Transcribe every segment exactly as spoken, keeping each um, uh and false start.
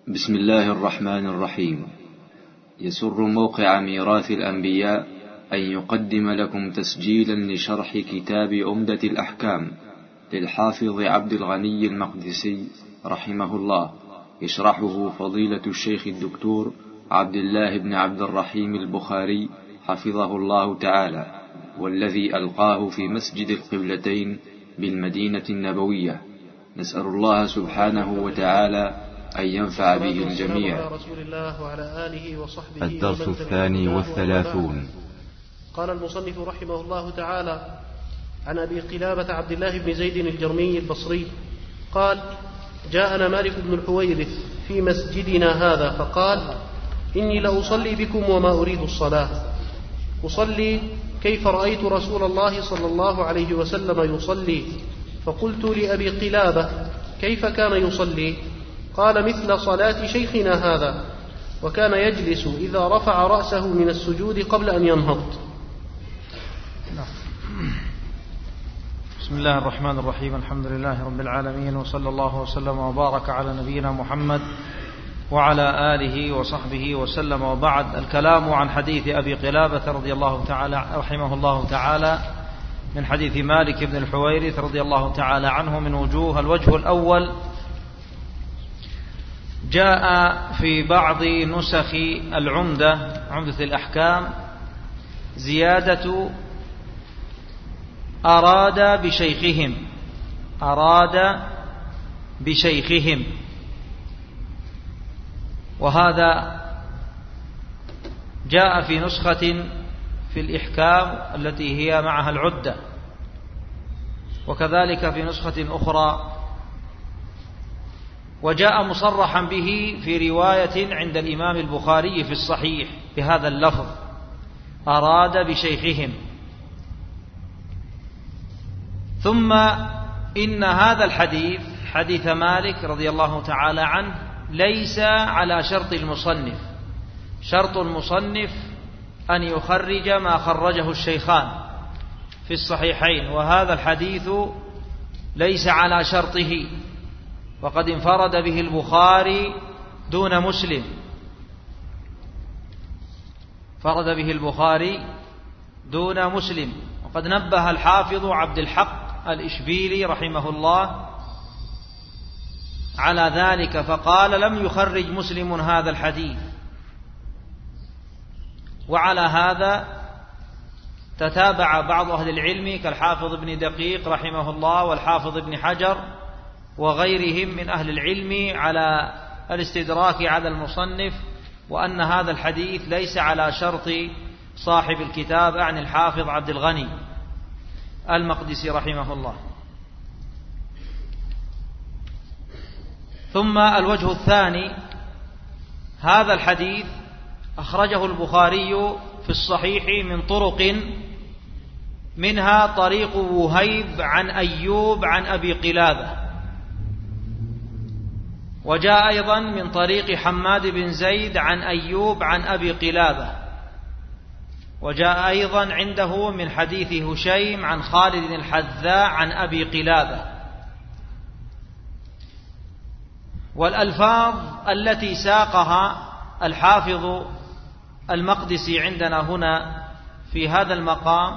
بسم الله الرحمن الرحيم. يسر موقع ميراث الأنبياء أن يقدم لكم تسجيلا لشرح كتاب عمدة الأحكام للحافظ عبد الغني المقدسي رحمه الله، يشرحه فضيلة الشيخ الدكتور عبد الله بن عبد الرحيم البخاري حفظه الله تعالى، والذي ألقاه في مسجد القبلتين بالمدينة النبوية. نسأل الله سبحانه وتعالى أن ينفع به الجميع. الدرس الثاني والثلاثون. قال المصنف رحمه الله تعالى: عن أبي قلابة عبد الله بن زيد الجرمي البصري قال: جاءنا مالك بن الحويرث في مسجدنا هذا فقال: إني لأصلي بكم وما أريد الصلاة، أصلي كيف رأيت رسول الله صلى الله عليه وسلم يصلي، فقلت لأبي قلابة: كيف كان يصلي؟ قال: مثل صلاة شيخنا هذا، وكان يجلس إذا رفع رأسه من السجود قبل أن ينهض. بسم الله الرحمن الرحيم. الحمد لله رب العالمين، وصلى الله وسلم وبارك على نبينا محمد وعلى آله وصحبه وسلم، وبعد. الكلام عن حديث أبي قلابة رضي الله تعالى رحمه الله تعالى من حديث مالك بن الحويرث رضي الله تعالى عنه من وجوه. الوجه الأول: جاء في بعض نسخ العمدة عمدة الأحكام زيادة أراد بشيخهم أراد بشيخهم وهذا جاء في نسخة في الإحكام التي هي معها العدة، وكذلك في نسخة أخرى، وجاء مصرحا به في رواية عند الإمام البخاري في الصحيح بهذا اللفظ: أراد بشيخهم. ثم إن هذا الحديث حديث مالك رضي الله تعالى عنه ليس على شرط المصنف. شرط المصنف أن يخرج ما خرجه الشيخان في الصحيحين، وهذا الحديث ليس على شرطه، وقد انفرد به البخاري دون مسلم. فرد به البخاري دون مسلم. وقد نبه الحافظ عبد الحق الإشبيلي رحمه الله على ذلك فقال: لم يخرج مسلم هذا الحديث. وعلى هذا تتابع بعض أهل العلم كالحافظ ابن دقيق رحمه الله والحافظ ابن حجر وغيرهم من أهل العلم على الاستدراك على المصنف، وأن هذا الحديث ليس على شرط صاحب الكتاب عن الحافظ عبد الغني المقدسي رحمه الله. ثم الوجه الثاني: هذا الحديث أخرجه البخاري في الصحيح من طرق، منها طريق وهيب عن أيوب عن أبي قلابة، وجاء أيضا من طريق حماد بن زيد عن أيوب عن أبي قلابة، وجاء أيضا عنده من حديث هشيم عن خالد الحذاء عن أبي قلابة. والألفاظ التي ساقها الحافظ المقدسي عندنا هنا في هذا المقام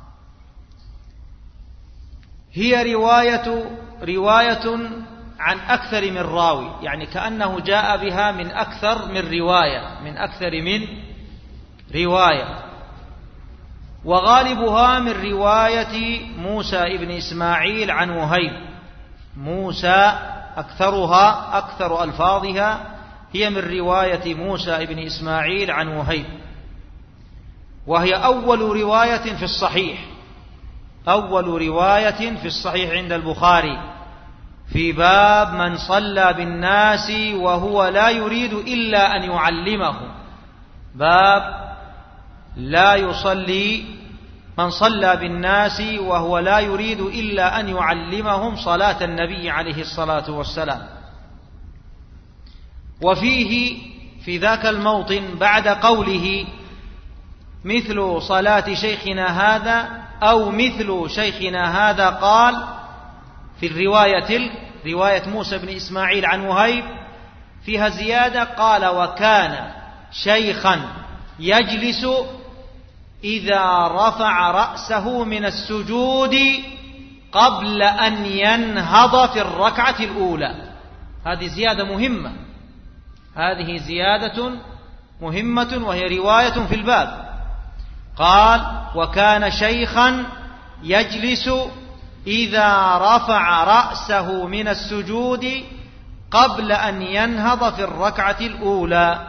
هي رواية رواية عن أكثر من راوي، يعني كأنه جاء بها من أكثر من رواية من أكثر من رواية وغالبها من رواية موسى ابن إسماعيل عن وهيب. موسى أكثرها أكثر ألفاظها هي من رواية موسى ابن إسماعيل عن وهيب، وهي أول رواية في الصحيح أول رواية في الصحيح عند البخاري في باب من صلى بالناس وهو لا يريد إلا أن يعلمهم. باب لا يصلي من صلى بالناس وهو لا يريد إلا أن يعلمهم صلاة النبي عليه الصلاة والسلام. وفيه في ذاك الموطن بعد قوله مثل صلاة شيخنا هذا أو مثل شيخنا هذا قال في الرواية رواية موسى بن إسماعيل عن وهيب: فيها زيادة، قال وكان شيخا يجلس إذا رفع رأسه من السجود قبل أن ينهض في الركعة الأولى. هذه زيادة مهمة، هذه زيادة مهمة وهي رواية في الباب. قال وكان شيخا يجلس إذا رفع رأسه من السجود قبل أن ينهض في الركعة الأولى.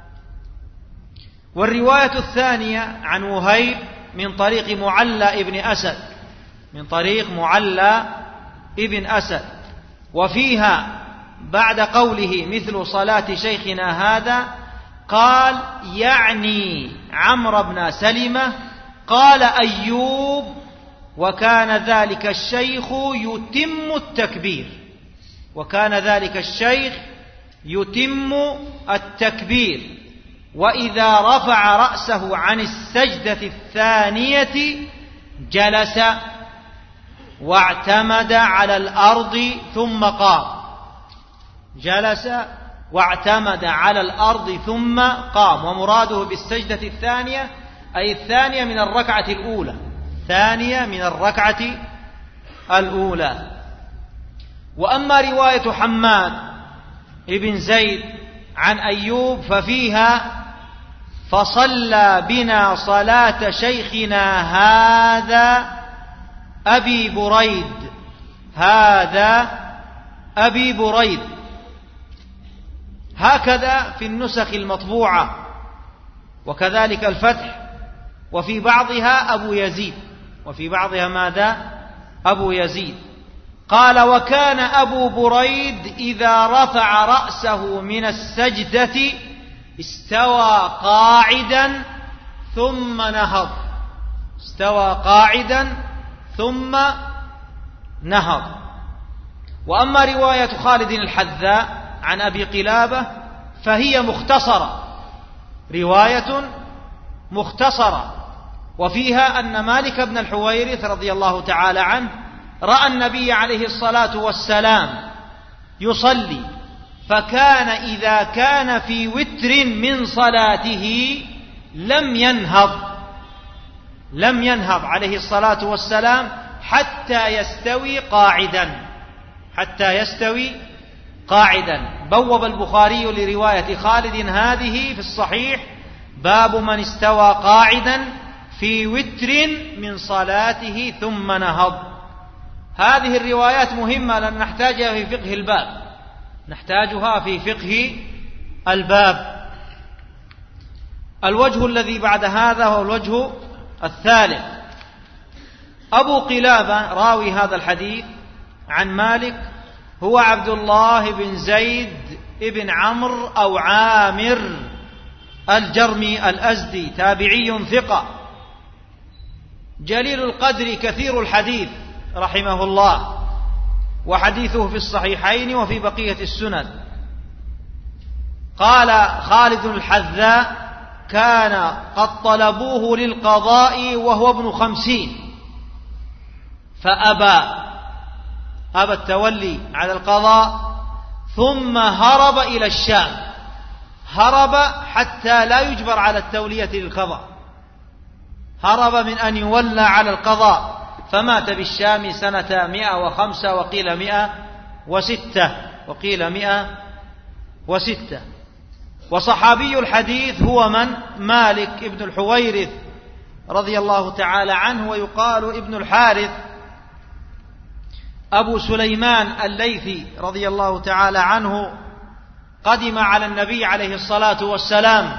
والرواية الثانية عن وهيب من طريق معلى ابن أسد، من طريق معلى ابن أسد، وفيها بعد قوله مثل صلاة شيخنا هذا قال يعني عمرو بن سلمة قال أيوب وكان ذلك الشيخ يتم التكبير، وكان ذلك الشيخ يتم التكبير، وإذا رفع رأسه عن السجدة الثانية جلس واعتمد على الأرض ثم قام، جلس واعتمد على الأرض ثم قام. ومراده بالسجدة الثانية أي الثانية من الركعة الأولى، ثانية من الركعة الأولى. وأما رواية حماد ابن زيد عن أيوب ففيها فصلى بنا صلاة شيخنا هذا أبي بريد، هذا أبي بريد. هكذا في النسخ المطبوعة، وكذلك الفتح، وفي بعضها أبو يزيد، وفي بعضها ماذا؟ أبو يزيد. قال وكان أبو بريد إذا رفع رأسه من السجدة استوى قاعدا ثم نهض، استوى قاعدا ثم نهض. وأما رواية خالد الحذاء عن أبي قلابة فهي مختصرة، رواية مختصرة، وفيها أن مالك بن الحويرث رضي الله تعالى عنه رأى النبي عليه الصلاة والسلام يصلي، فكان إذا كان في وتر من صلاته لم ينهض، لم ينهض عليه الصلاة والسلام حتى يستوي قاعدا، حتى يستوي قاعدا. بوب البخاري لرواية خالد هذه في الصحيح باب من استوى قاعدا في وتر من صلاته ثم نهض. هذه الروايات مهمة لأن نحتاجها في فقه الباب، نحتاجها في فقه الباب. الوجه الذي بعد هذا هو الوجه الثالث. أبو قلابة راوي هذا الحديث عن مالك هو عبد الله بن زيد ابن عمرو أو عامر الجرمي الأزدي، تابعي ثقة جليل القدر كثير الحديث رحمه الله، وحديثه في الصحيحين وفي بقية السنن. قال خالد الحذاء كان قد طلبوه للقضاء وهو ابن خمسين فأبى، أبى التولي على القضاء، ثم هرب إلى الشام، هرب حتى لا يجبر على التولية للقضاء، هرب من أن يولى على القضاء، فمات بالشام سنة مئة وخمسة وقيل مئة وستة وقيل مئة وستة. وصحابي الحديث هو من؟ مالك ابن الحويرث رضي الله تعالى عنه، ويقال ابن الحارث أبو سليمان الليثي رضي الله تعالى عنه، قدم على النبي عليه الصلاة والسلام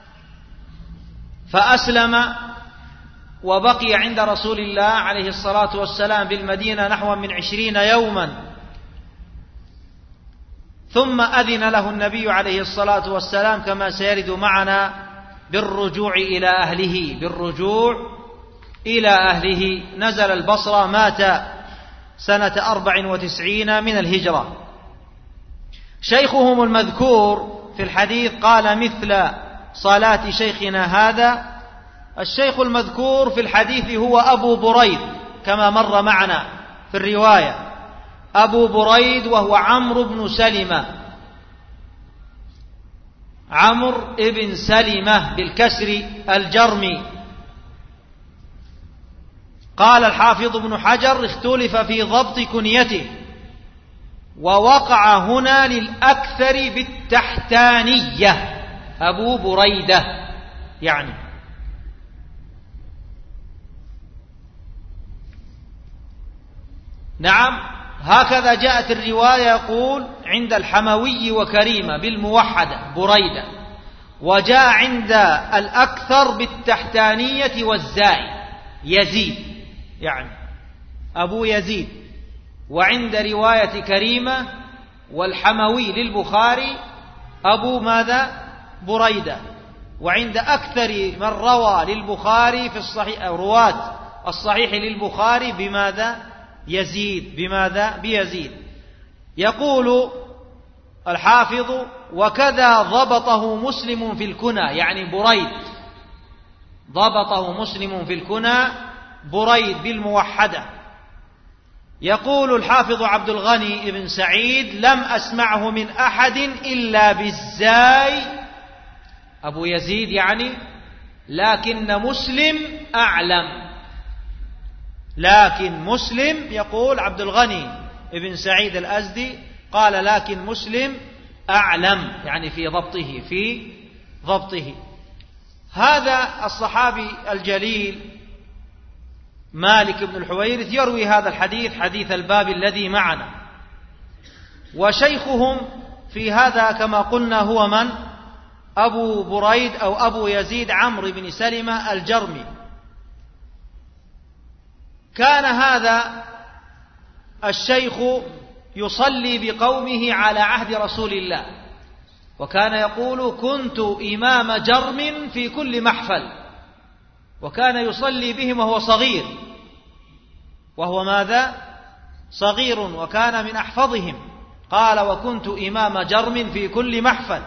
فأسلم وبقي عند رسول الله عليه الصلاة والسلام بالمدينة نحو من عشرين يوما، ثم أذن له النبي عليه الصلاة والسلام كما سيرد معنا بالرجوع إلى أهله، بالرجوع إلى أهله. نزل البصرة، مات سنة أربع وتسعين من الهجرة. شيخهم المذكور في الحديث قال مثل صلاة شيخنا هذا. الشيخ المذكور في الحديث هو أبو بريد كما مر معنا في الرواية، أبو بريد وهو عمرو بن سلمة، عمرو بن سلمة بالكسر الجرمي. قال الحافظ ابن حجر اختلف في ضبط كنيته، ووقع هنا للأكثر بالتحتانية أبو بريدة يعني. نعم هكذا جاءت الرواية، يقول عند الحموي وكريمة بالموحدة بريدة، وجاء عند الأكثر بالتحتانية والزاي يزيد يعني أبو يزيد، وعند رواية كريمة والحموي للبخاري أبو ماذا بريدة، وعند أكثر من روى للبخاري في الصحيح رواة الصحيح للبخاري بماذا يزيد بماذا بيزيد. يقول الحافظ وكذا ضبطه مسلم في الكنى يعني بريد، ضبطه مسلم في الكنى بريد بالموحدة. يقول الحافظ عبد الغني بن سعيد لم أسمعه من أحد إلا بالزاي أبو يزيد يعني، لكن مسلم أعلم. لكن مسلم يقول عبد الغني بن سعيد الأزدي قال لكن مسلم أعلم يعني في ضبطه في ضبطه. هذا الصحابي الجليل مالك بن الحويرث يروي هذا الحديث حديث الباب الذي معنا، وشيخهم في هذا كما قلنا هو من؟ أبو بريد أو أبو يزيد عمرو بن سلمة الجرمي. كان هذا الشيخ يصلي بقومه على عهد رسول الله، وكان يقول كنت إمام جرم في كل محفل، وكان يصلي بهم وهو صغير، وهو ماذا صغير، وكان من أحفظهم. قال وكنت إمام جرم في كل محفل.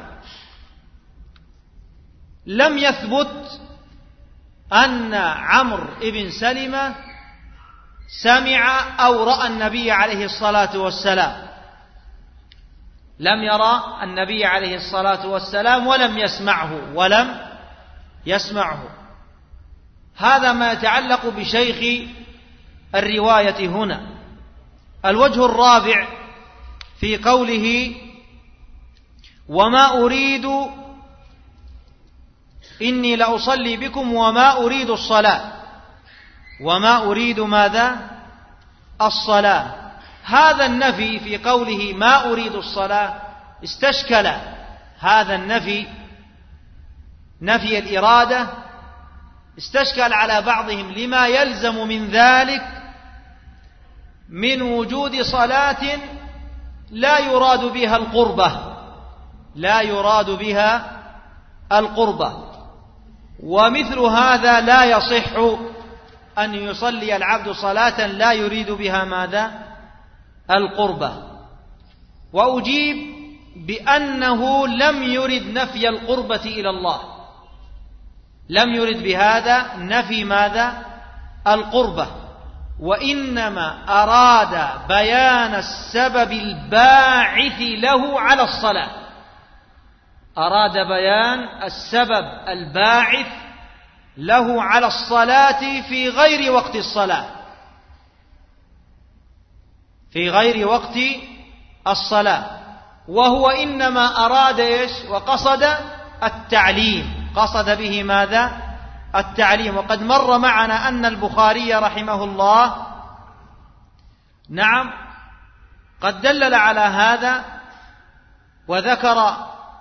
لم يثبت أن عمرو بن سلمة سمع أو رأى النبي عليه الصلاة والسلام، لم يرى النبي عليه الصلاة والسلام ولم يسمعه ولم يسمعه. هذا ما يتعلق بشيخ الرواية هنا. الوجه الرابع في قوله وما أريد إني لأصلي بكم وما أريد الصلاة، وما أريد ماذا الصلاة. هذا النفي في قوله ما أريد الصلاة استشكل هذا النفي نفي الإرادة، استشكل على بعضهم لما يلزم من ذلك من وجود صلاة لا يراد بها القربة، لا يراد بها القربة. ومثل هذا لا يصح أن يصلي العبد صلاة لا يريد بها ماذا القربة. وأجيب بأنه لم يرد نفي القربة إلى الله، لم يرد بهذا نفي ماذا القربة، وإنما أراد بيان السبب الباعث له على الصلاة، أراد بيان السبب الباعث له على الصلاة في غير وقت الصلاة، في غير وقت الصلاة. وهو إنما أراد إيش وقصد التعليم، قصد به ماذا التعليم. وقد مر معنا أن البخاري رحمه الله نعم قد دلل على هذا وذكر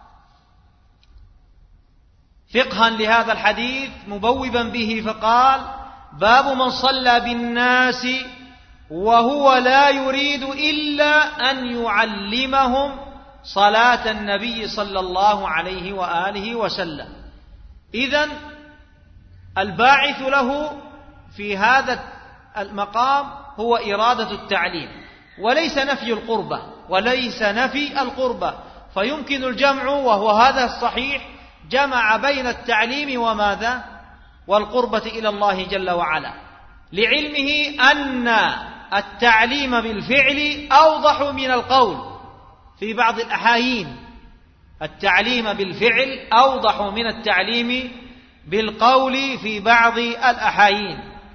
فقها لهذا الحديث مبوبا به، فقال باب من صلى بالناس وهو لا يريد إلا أن يعلمهم صلاة النبي صلى الله عليه وآله وسلم. إذن الباعث له في هذا المقام هو إرادة التعليم وليس نفي القربة، وليس نفي القربة. فيمكن الجمع، وهو هذا الصحيح، جمع بين التعليم وماذا والقربة إلى الله جل وعلا، لعلمه أن التعليم بالفعل أوضح من القول في بعض الأحايين، التعليم بالفعل أوضح من التعليم بالقول في بعض الأحايين،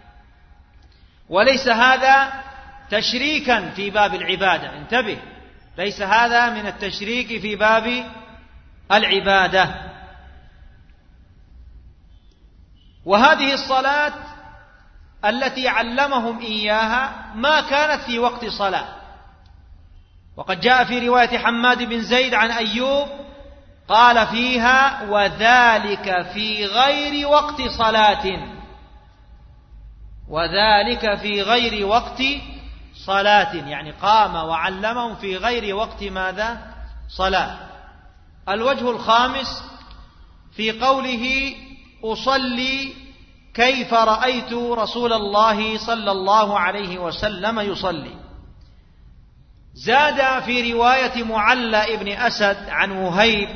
وليس هذا تشريكا في باب العبادة، انتبه، ليس هذا من التشريك في باب العبادة. وهذه الصلاة التي علمهم إياها ما كانت في وقت صلاة، وقد جاء في رواية حماد بن زيد عن أيوب قال فيها: وذلك في غير وقت صلاة، وذلك في غير وقت صلاة، يعني قام وعلمهم في غير وقت ماذا؟ صلاة. الوجه الخامس في قوله: أصلي كيف رأيت رسول الله صلى الله عليه وسلم يصلي. زاد في رواية معلى ابن أسد عن وهيب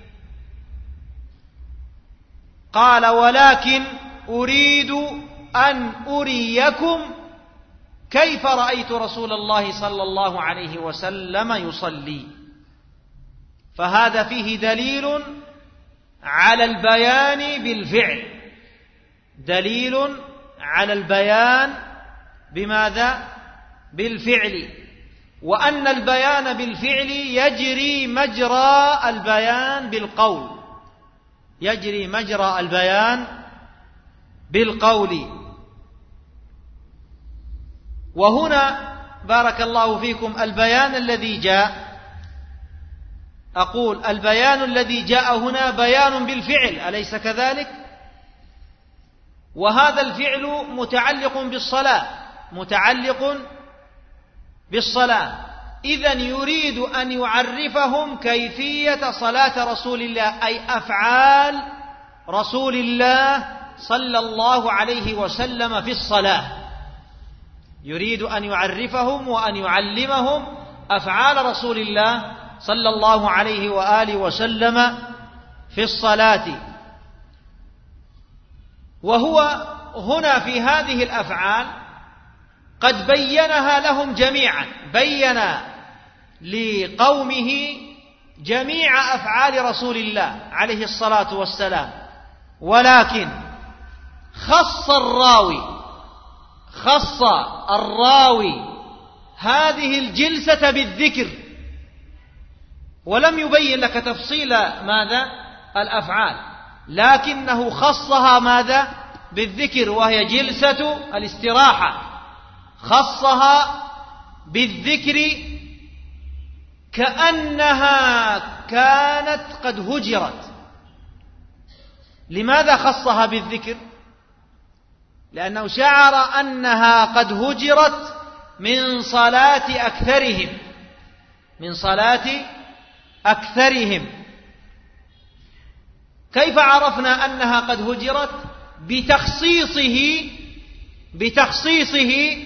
قال: ولكن أريد أن أريكم كيف رأيت رسول الله صلى الله عليه وسلم يصلي. فهذا فيه دليل على البيان بالفعل، دليل على البيان بماذا؟ بالفعل، وأن البيان بالفعل يجري مجرى البيان بالقول، يجري مجرى البيان بالقول. وهنا بارك الله فيكم البيان الذي جاء، أقول البيان الذي جاء هنا بيان بالفعل، أليس كذلك؟ وهذا الفعل متعلق بالصلاة، متعلق بالصلاة، إذن يريد أن يعرفهم كيفية صلاة رسول الله، أي أفعال رسول الله صلى الله عليه وسلم في الصلاة، يريد أن يعرفهم وأن يعلمهم أفعال رسول الله صلى الله عليه وآله وسلم في الصلاة. وهو هنا في هذه الأفعال قد بينها لهم جميعا، بين لقومه جميع أفعال رسول الله عليه الصلاة والسلام، ولكن خص الراوي خص الراوي هذه الجلسة بالذكر، ولم يبين لك تفصيل ماذا؟ الأفعال، لكنه خصها ماذا؟ بالذكر، وهي جلسة الاستراحة، خصها بالذكر كأنها كانت قد هجرت. لماذا خصها بالذكر؟ لأنه شعر أنها قد هجرت من صلاة أكثرهم، من صلاة أكثرهم. كيف عرفنا أنها قد هجرت؟ بتخصيصه بتخصيصه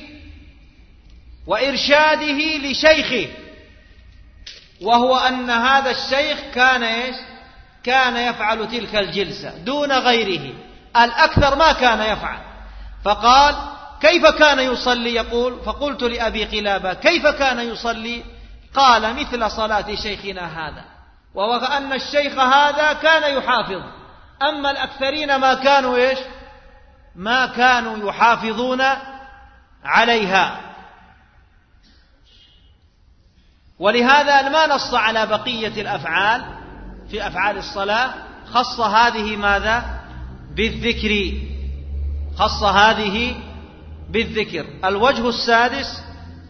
وإرشاده لشيخه، وهو أن هذا الشيخ كان إيش؟ كان يفعل تلك الجلسة دون غيره، الأكثر ما كان يفعل. فقال: كيف كان يصلي؟ يقول: فقلت لأبي قلابة: كيف كان يصلي؟ قال: مثل صلاة شيخنا هذا، وهو أن الشيخ هذا كان يحافظ، أما الأكثرين ما كانوا إيش؟ ما كانوا يحافظون عليها. ولهذا ما نص على بقية الأفعال في أفعال الصلاة، خص هذه ماذا؟ بالذكر، خص هذه بالذكر. الوجه السادس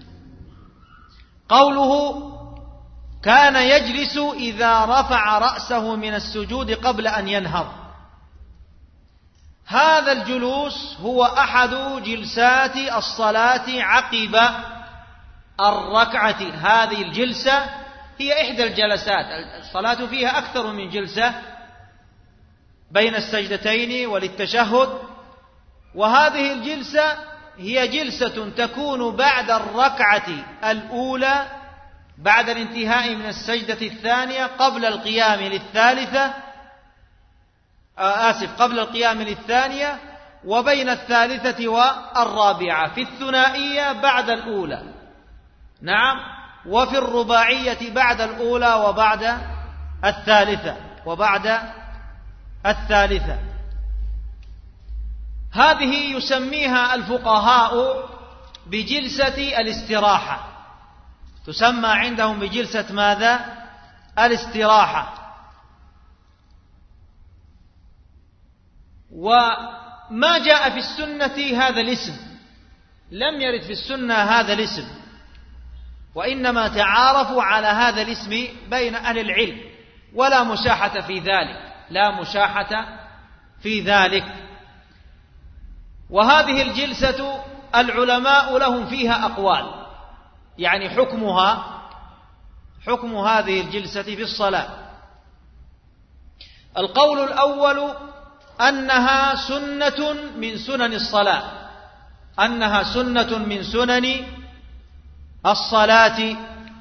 قوله: كان يجلس إذا رفع رأسه من السجود قبل أن ينهض. هذا الجلوس هو أحد جلسات الصلاة عقب الركعة، هذه الجلسة هي إحدى الجلسات، الصلاة فيها أكثر من جلسة بين السجدتين وللتشهد، وهذه الجلسة هي جلسة تكون بعد الركعة الأولى، بعد الانتهاء من السجدة الثانية، قبل القيام للثالثة، آسف قبل القيام للثانية، وبين الثالثة والرابعة، في الثنائية بعد الأولى، نعم، وفي الرباعية بعد الأولى وبعد الثالثة وبعد الثالثة. هذه يسميها الفقهاء بجلسة الاستراحة، تسمى عندهم بجلسة ماذا؟ الاستراحة. وما جاء في السنة هذا الاسم، لم يرد في السنة هذا الاسم، وإنما تعارفوا على هذا الاسم بين أهل العلم، ولا مشاحة في ذلك، لا مشاحة في ذلك. وهذه الجلسة العلماء لهم فيها أقوال، يعني حكمها حكم هذه الجلسة في الصلاة. القول الأول أنها سنة من سنن الصلاة، أنها سنة من سنن الصلاة،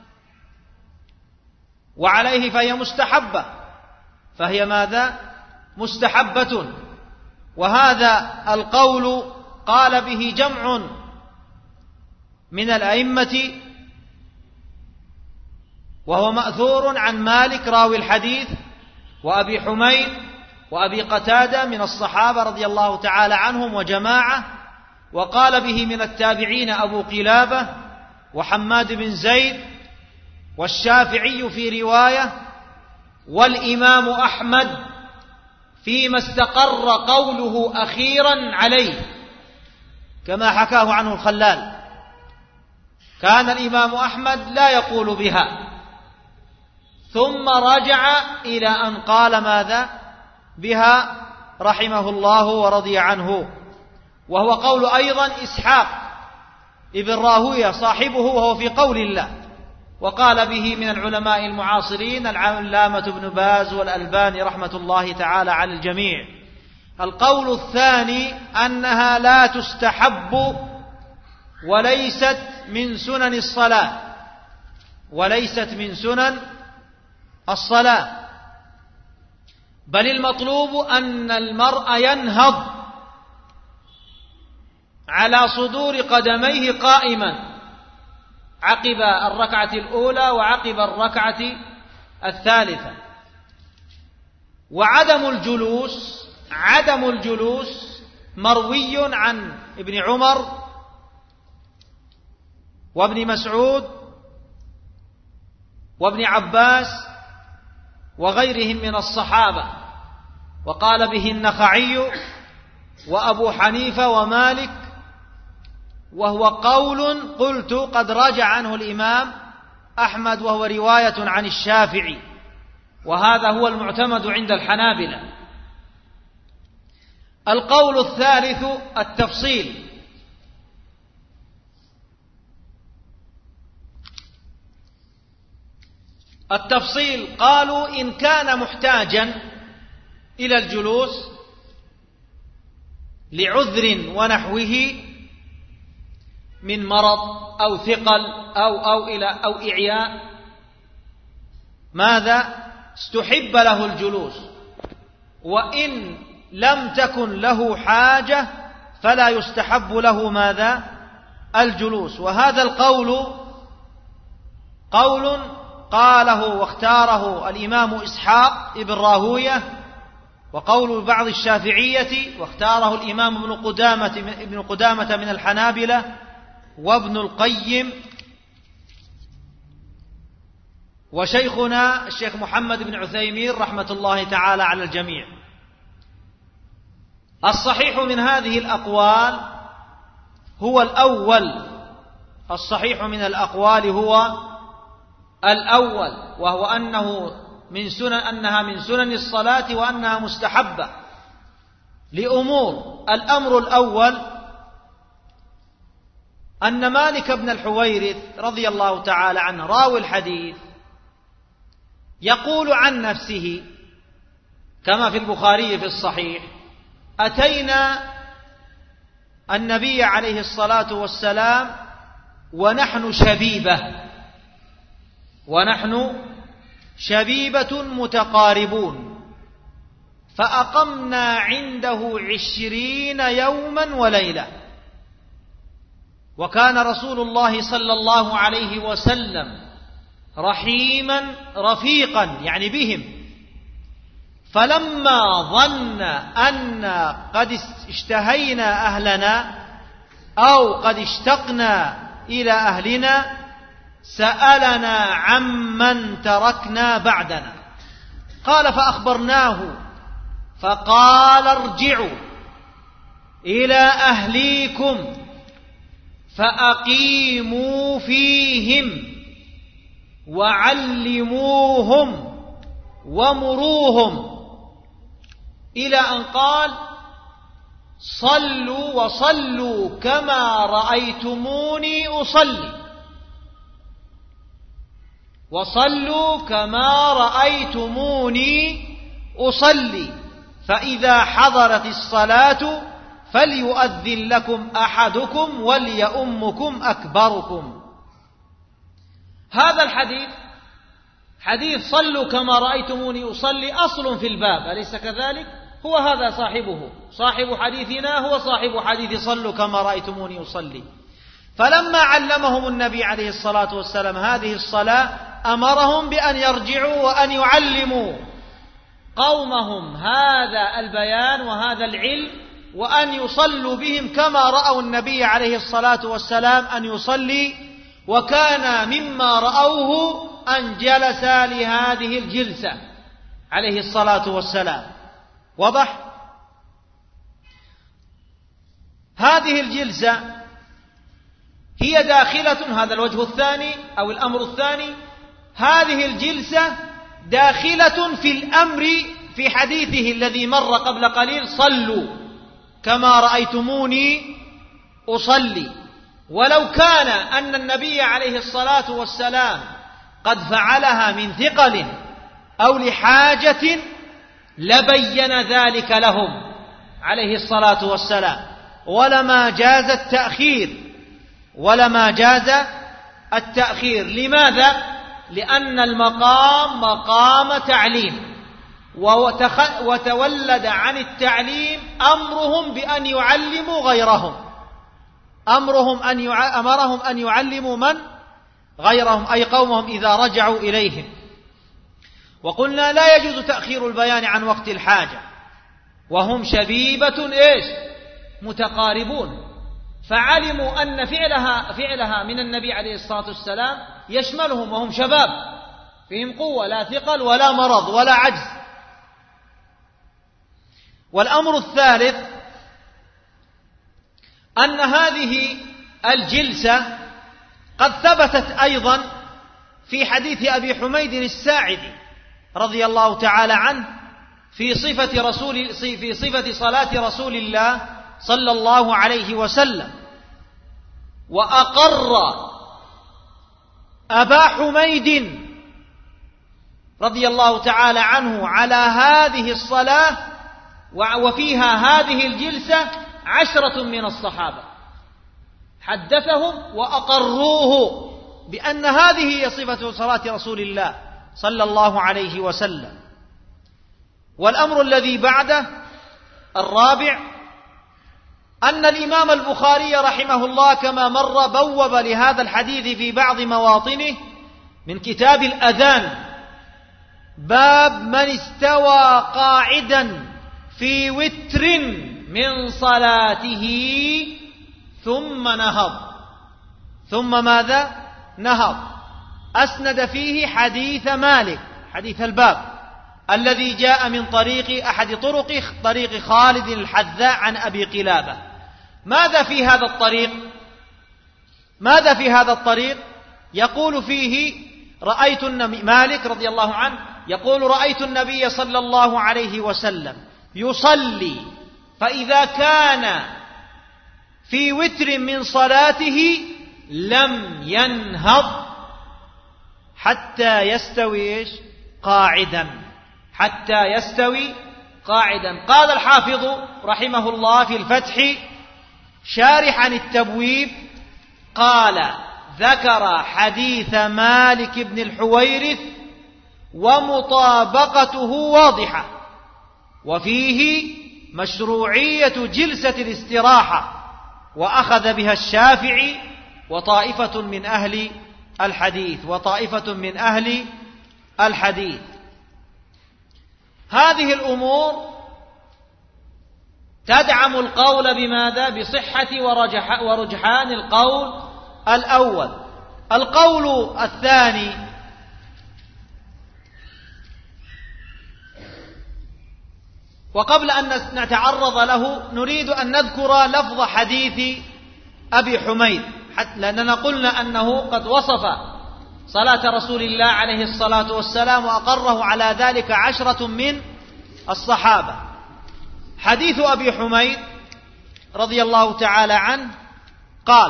وعليه فهي مستحبة، فهي ماذا؟ مستحبة. وهذا القول قال به جمع من الأئمة، وهو مأثور عن مالك راوي الحديث، وأبي حميد، وأبي قتادة من الصحابة رضي الله تعالى عنهم وجماعة، وقال به من التابعين أبو قلابة وحماد بن زيد، والشافعي في رواية، والإمام أحمد فيما استقر قوله أخيرا عليه، كما حكاه عنه الخلال. كان الإمام أحمد لا يقول بها، ثم رجع إلى أن قال ماذا؟ بها رحمه الله ورضي عنه. وهو قول أيضا إسحاق ابن راهوية صاحبه، وهو في قول الله، وقال به من العلماء المعاصرين العلامة ابن باز والألباني رحمة الله تعالى على الجميع. القول الثاني أنها لا تستحب وليست من سنن الصلاة، وليست من سنن الصلاة، بل المطلوب أن المرء ينهض على صدور قدميه قائما عقب الركعة الأولى وعقب الركعة الثالثة. وعدم الجلوس عدم الجلوس مروي عن ابن عمر وابن مسعود وابن عباس وغيرهم من الصحابة، وقال به النخعي وأبو حنيفة ومالك، وهو قول قلت قد راجع عنه الإمام أحمد، وهو رواية عن الشافعي، وهذا هو المعتمد عند الحنابلة. القول الثالث التفصيل، التفصيل قالوا إن كان محتاجا إلى الجلوس لعذر ونحوه من مرض أو ثقل أو أو إلى أو إعياء، ماذا؟ استحب له الجلوس. وإن لم تكن له حاجة فلا يستحب له ماذا؟ الجلوس. وهذا القول قول قاله واختاره الإمام إسحاق ابن راهوية، وقول بعض الشافعية، واختاره الإمام ابن قدامة ابن قدامة من الحنابلة، وابن القيم، وشيخنا الشيخ محمد بن عثيمين رحمة الله تعالى على الجميع. الصحيح من هذه الأقوال هو الأول، الصحيح من الأقوال هو الأول، وهو أنه من سنن أنها من سنن الصلاة، وأنها مستحبة لأمور. الأمر الأول أن مالك بن الحويرث رضي الله تعالى عنه راوي الحديث يقول عن نفسه كما في البخاري في الصحيح: أتينا النبي عليه الصلاة والسلام ونحن شبيبة ونحن شبيبة متقاربون، فأقمنا عنده عشرين يوما وليلة. وكان رسول الله صلى الله عليه وسلم رحيما رفيقا يعني بهم. فلما ظن أن قد اشتهينا أهلنا أو قد اشتقنا إلى أهلنا سألنا عمن تركنا بعدنا. قال فأخبرناه فقال ارجعوا إلى أهليكم فأقيموا فيهم وعلموهم ومروهم، إلى أن قال صلوا وصلوا كما رأيتموني أصلي، وصلوا كما رأيتموني أصلي، فإذا حضرت الصلاة فليؤذن لكم أحدكم وليؤمكم أكبركم. هذا الحديث حديث صلوا كما رأيتموني أصلي أصل في الباب، أليس كذلك؟ هو هذا صاحبه، صاحب حديثنا هو صاحب حديث صلوا كما رأيتموني أصلي. فلما علمهم النبي عليه الصلاة والسلام هذه الصلاة أمرهم بأن يرجعوا وأن يعلموا قومهم هذا البيان وهذا العلم، وأن يصلوا بهم كما رأوا النبي عليه الصلاة والسلام أن يصلي. وكان مما رأوه أن جلس لهذه الجلسة عليه الصلاة والسلام. واضح؟ هذه الجلسة هي داخلة، هذا الوجه الثاني أو الأمر الثاني، هذه الجلسة داخلة في الأمر في حديثه الذي مر قبل قليل صلوا كما رأيتموني أصلي. ولو كان أن النبي عليه الصلاة والسلام قد فعلها من ثقل أو لحاجة لبين ذلك لهم عليه الصلاة والسلام، ولما جاز التأخير ولما جاز التأخير. لماذا؟ لأن المقام مقام تعليم، وتولد عن التعليم أمرهم بأن يعلموا غيرهم، أمرهم أن يع... أمرهم أن يعلموا من غيرهم أي قومهم إذا رجعوا إليهم. وقلنا لا يجوز تأخير البيان عن وقت الحاجة، وهم شبيبة إيش متقاربون، فعلموا أن فعلها فعلها من النبي عليه الصلاة والسلام يشملهم، وهم شباب فيهم قوة، لا ثقل ولا مرض ولا عجز. والأمر الثالث أن هذه الجلسة قد ثبتت أيضا في حديث أبي حميد الساعدي رضي الله تعالى عنه في صفة رسول في صفة صلاة رسول الله صلى الله عليه وسلم. وأقر أبا حميد رضي الله تعالى عنه على هذه الصلاة وفيها هذه الجلسة عشرة من الصحابة، حدثهم وأقروه بأن هذه هي صفة صلاة رسول الله صلى الله عليه وسلم. والأمر الذي بعده الرابع أن الإمام البخاري رحمه الله كما مر بوب لهذا الحديث في بعض مواطنه من كتاب الأذان باب من استوى قاعدا في وتر من صلاته ثم نهض، ثم ماذا؟ نهض. أسند فيه حديث مالك، حديث الباب الذي جاء من طريق أحد طرق طريق خالد الحذاء عن أبي قلابة. ماذا في هذا الطريق؟ ماذا في هذا الطريق؟ يقول فيه رأيت النبي، مالك رضي الله عنه يقول رأيت النبي صلى الله عليه وسلم يصلي، فإذا كان في وتر من صلاته لم ينهض حتى يستوي قاعدا، حتى يستوي قاعدا. قال الحافظ رحمه الله في الفتح شارحا التبويب قال ذكر حديث مالك بن الحويرث ومطابقته واضحة، وفيه مشروعية جلسة الاستراحة، وأخذ بها الشافعي وطائفة من أهل الحديث وطائفة من أهل الحديث. هذه الأمور تدعم القول بماذا؟ بصحة ورجح ورجحان القول الأول. القول الثاني: وقبل أن نتعرض له نريد أن نذكر لفظ حديث أبي حميد، لأننا قلنا أنه قد وصف صلاة رسول الله عليه الصلاة والسلام وأقره على ذلك عشرة من الصحابة. حديث أبي حميد رضي الله تعالى عنه قال: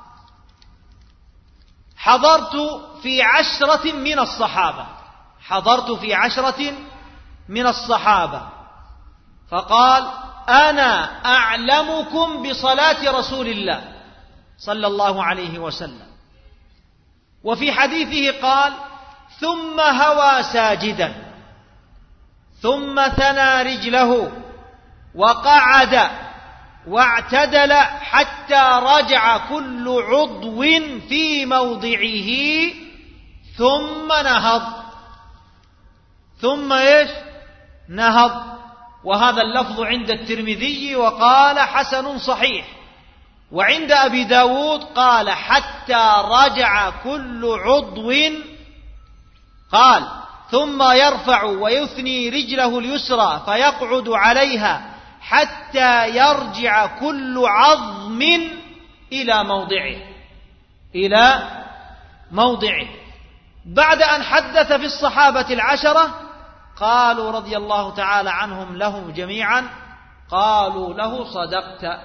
حضرت في عشرة من الصحابة حضرت في عشرة من الصحابة فقال: أنا أعلمكم بصلاة رسول الله صلى الله عليه وسلم. وفي حديثه قال: ثم هوى ساجدا ثم ثنى رجله وقعد واعتدل حتى رجع كل عضو في موضعه ثم نهض. ثم ايش؟ نهض. وهذا اللفظ عند الترمذي وقال حسن صحيح. وعند أبي داود قال: حتى رجع كل عضو، قال: ثم يرفع ويثني رجله اليسرى فيقعد عليها حتى يرجع كل عظم إلى موضعه إلى موضعه. بعد أن حدث في الصحابة العشرة قالوا رضي الله تعالى عنهم لهم جميعا، قالوا له: صدقت.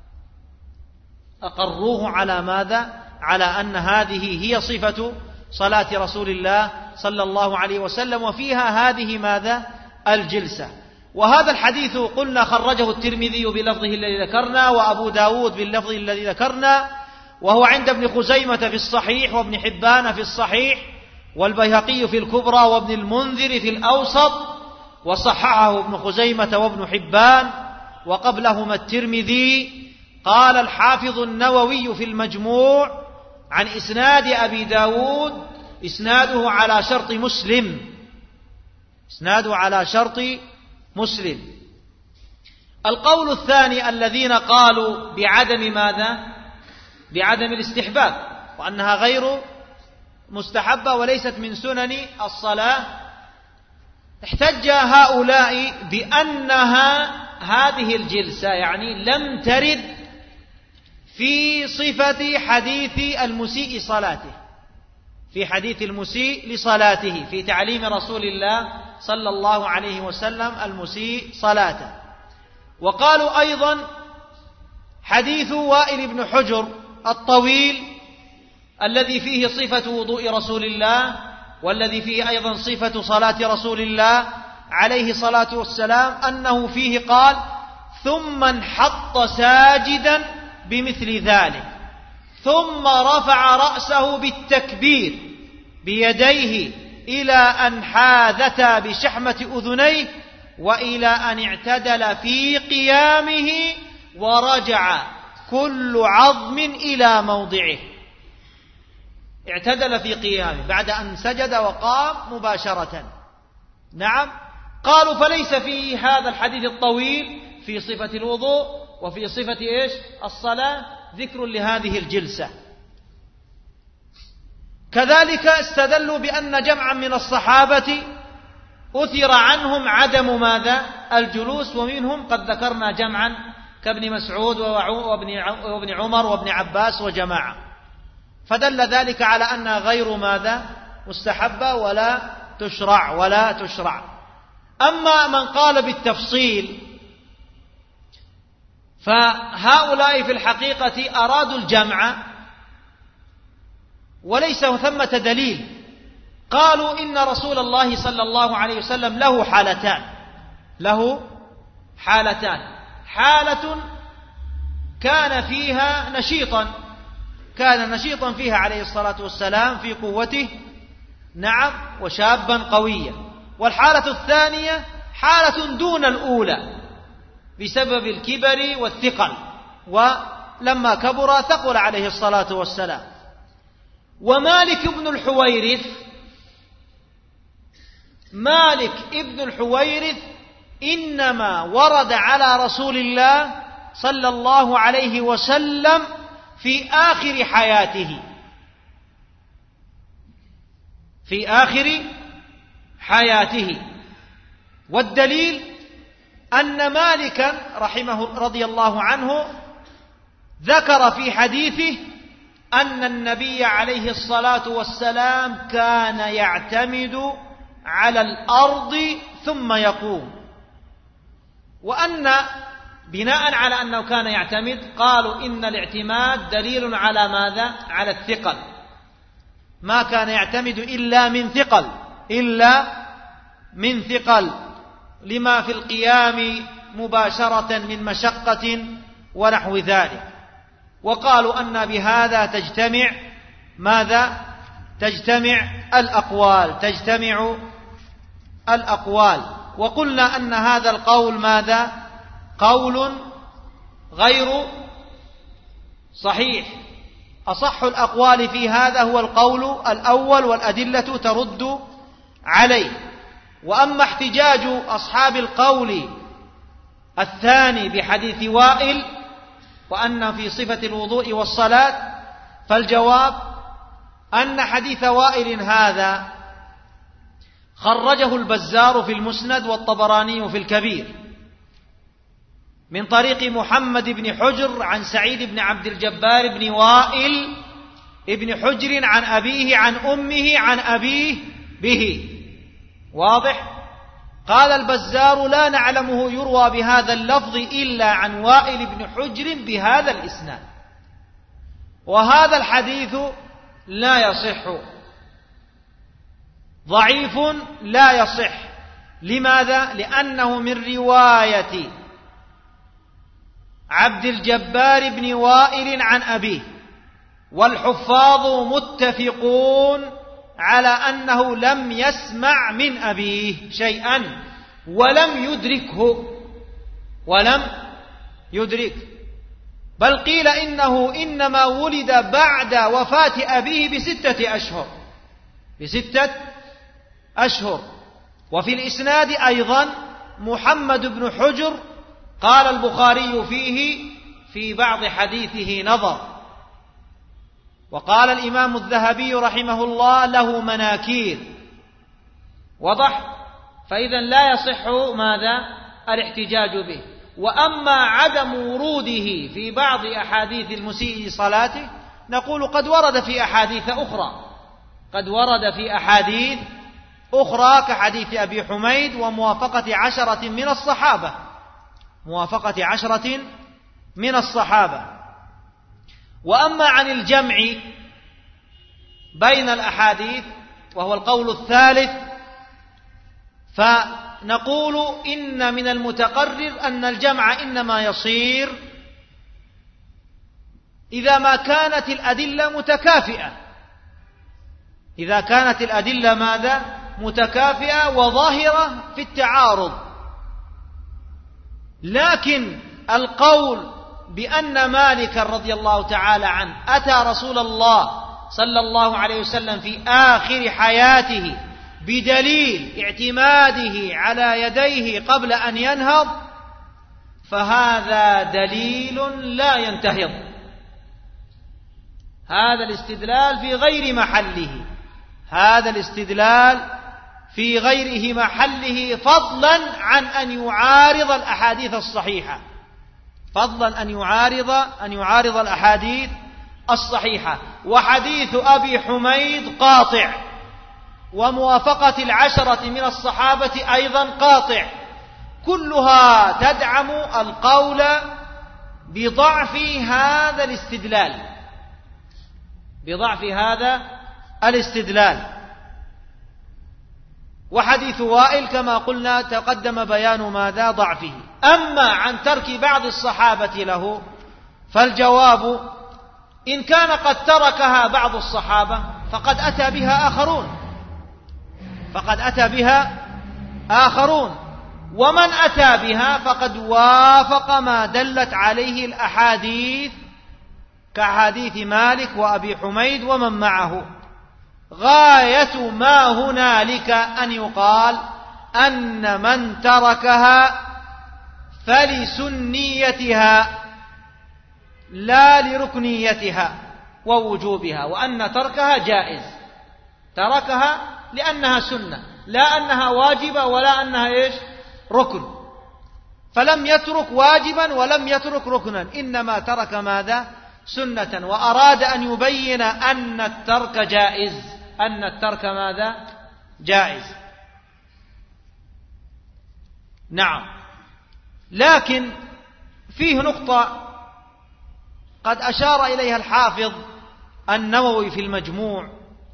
أقروه على ماذا؟ على أن هذه هي صفة صلاة رسول الله صلى الله عليه وسلم، وفيها هذه ماذا؟ الجلسة. وهذا الحديث قلنا خرجه الترمذي بلفظه الذي ذكرنا، وأبو داود باللفظ الذي ذكرنا، وهو عند ابن خزيمة في الصحيح، وابن حبان في الصحيح، والبيهقي في الكبرى، وابن المنذر في الأوسط، وصححه ابن خزيمة وابن حبان، وقبلهما الترمذي. قال الحافظ النووي في المجموع عن إسناد أبي داود: إسناده على شرط مسلم إسناده على شرط مسلم. القول الثاني الذين قالوا بعدم ماذا؟ بعدم الاستحباب، وأنها غير مستحبة وليست من سنن الصلاة. احتج هؤلاء بأنها هذه الجلسة يعني لم ترد في صفة حديث المسيء صلاته في حديث المسيء لصلاته في تعليم رسول الله صلى الله عليه وسلم المسيء صلاته. وقالوا أيضا حديث وائل بن حجر الطويل الذي فيه صفة وضوء رسول الله، والذي فيه أيضا صفة صلاة رسول الله عليه الصلاة والسلام، أنه فيه قال: ثم انحط ساجدا بمثل ذلك، ثم رفع رأسه بالتكبير بيديه إلى أن حاذتا بشحمة أذنيه، وإلى أن اعتدل في قيامه ورجع كل عظم إلى موضعه. اعتدل في قيامه بعد أن سجد وقام مباشرة. نعم. قالوا فليس في هذا الحديث الطويل في صفة الوضوء وفي صفة إيش؟ الصلاة ذكر لهذه الجلسة. كذلك استدلوا بأن جمعا من الصحابة أثر عنهم عدم ماذا؟ الجلوس، ومنهم قد ذكرنا جمعا كابن مسعود وابن عمر وابن عباس وجماعة، فدل ذلك على أنها غير ماذا؟ مستحبة ولا تشرع ولا تشرع. أما من قال بالتفصيل فهؤلاء في الحقيقة أرادوا الجمع وليس ثمة دليل. قالوا إن رسول الله صلى الله عليه وسلم له حالتان له حالتان حالة كان فيها نشيطا كان نشيطا فيها عليه الصلاة والسلام في قوته، نعم، وشابا قويا. والحالة الثانية حالة دون الأولى بسبب الكبر والثقل، ولما كبر ثقل عليه الصلاة والسلام. ومالك بن الحويرث مالك ابن الحويرث إنما ورد على رسول الله صلى الله عليه وسلم في آخر حياته في آخر حياته والدليل أن مالكا رحمه رضي الله عنه ذكر في حديثه أن النبي عليه الصلاة والسلام كان يعتمد على الأرض ثم يقوم، وأن بناء على أنه كان يعتمد قالوا إن الاعتماد دليل على ماذا؟ على الثقل، ما كان يعتمد إلا من ثقل إلا من ثقل لما في القيام مباشرة من مشقة ونحو ذلك. وقالوا أن بهذا تجتمع ماذا؟ تجتمع الأقوال تجتمع الأقوال وقلنا أن هذا القول ماذا؟ قول غير صحيح. أصح الأقوال في هذا هو القول الأول والأدلة ترد عليه. وأما احتجاج أصحاب القول الثاني بحديث وائل وأن في صفة الوضوء والصلاة، فالجواب أن حديث وائل هذا خرجه البزار في المسند والطبراني في الكبير من طريق محمد بن حجر عن سعيد بن عبد الجبار بن وائل ابن حجر عن أبيه عن أمه عن أبيه به. واضح؟ قال البزار لا نعلمه يروى بهذا اللفظ إلا عن وائل بن حجر بهذا الإسناد، وهذا الحديث لا يصح، ضعيف لا يصح. لماذا؟ لأنه من رواية عبد الجبار بن وائل عن أبيه، والحفاظ متفقون على أنه لم يسمع من أبيه شيئا ولم يدركه ولم يدرك بل قيل إنه إنما ولد بعد وفاة أبيه بستة أشهر بستة أشهر وفي الإسناد أيضا محمد بن حجر قال البخاري فيه في بعض حديثه نظر، وقال الإمام الذهبي رحمه الله له مناكير. وضح؟ فإذا لا يصح ماذا؟ الاحتجاج به. وأما عدم وروده في بعض أحاديث المسيء صلاته نقول قد ورد في أحاديث أخرى قد ورد في أحاديث أخرى كحديث أبي حميد وموافقة عشرة من الصحابة موافقة عشرة من الصحابة. وأما عن الجمع بين الأحاديث وهو القول الثالث، فنقول إن من المتقرر أن الجمع إنما يصير إذا ما كانت الأدلة متكافئة إذا كانت الأدلة ماذا؟ متكافئة وظاهرة في التعارض. لكن القول بأن مالك رضي الله تعالى عنه أتى رسول الله صلى الله عليه وسلم في آخر حياته بدليل اعتماده على يديه قبل أن ينهض، فهذا دليل لا ينتهض. هذا الاستدلال في غير محله هذا الاستدلال في غيره محله فضلا عن أن يعارض الأحاديث الصحيحة فضلا أن يعارض أن يعارض الأحاديث الصحيحة. وحديث أبي حميد قاطع، وموافقة العشرة من الصحابة أيضا قاطع، كلها تدعم القول بضعف هذا الاستدلال بضعف هذا الاستدلال. وحديث وائل كما قلنا تقدم بيان ماذا؟ ضعفه. أما عن ترك بعض الصحابة له فالجواب إن كان قد تركها بعض الصحابة فقد أتى بها آخرون فقد أتى بها آخرون ومن أتى بها فقد وافق ما دلت عليه الأحاديث كحديث مالك وأبي حميد ومن معه. غاية ما هنالك أن يقال أن من تركها فلسنيتها لا لركنيتها ووجوبها، وأن تركها جائز، تركها لأنها سنة لا أنها واجبة ولا أنها إيش ركن، فلم يترك واجبا ولم يترك ركنا، إنما ترك ماذا سنة، وأراد أن يبين أن الترك جائز، أن الترك ماذا جائز. نعم، لكن فيه نقطة قد أشار إليها الحافظ النووي في المجموع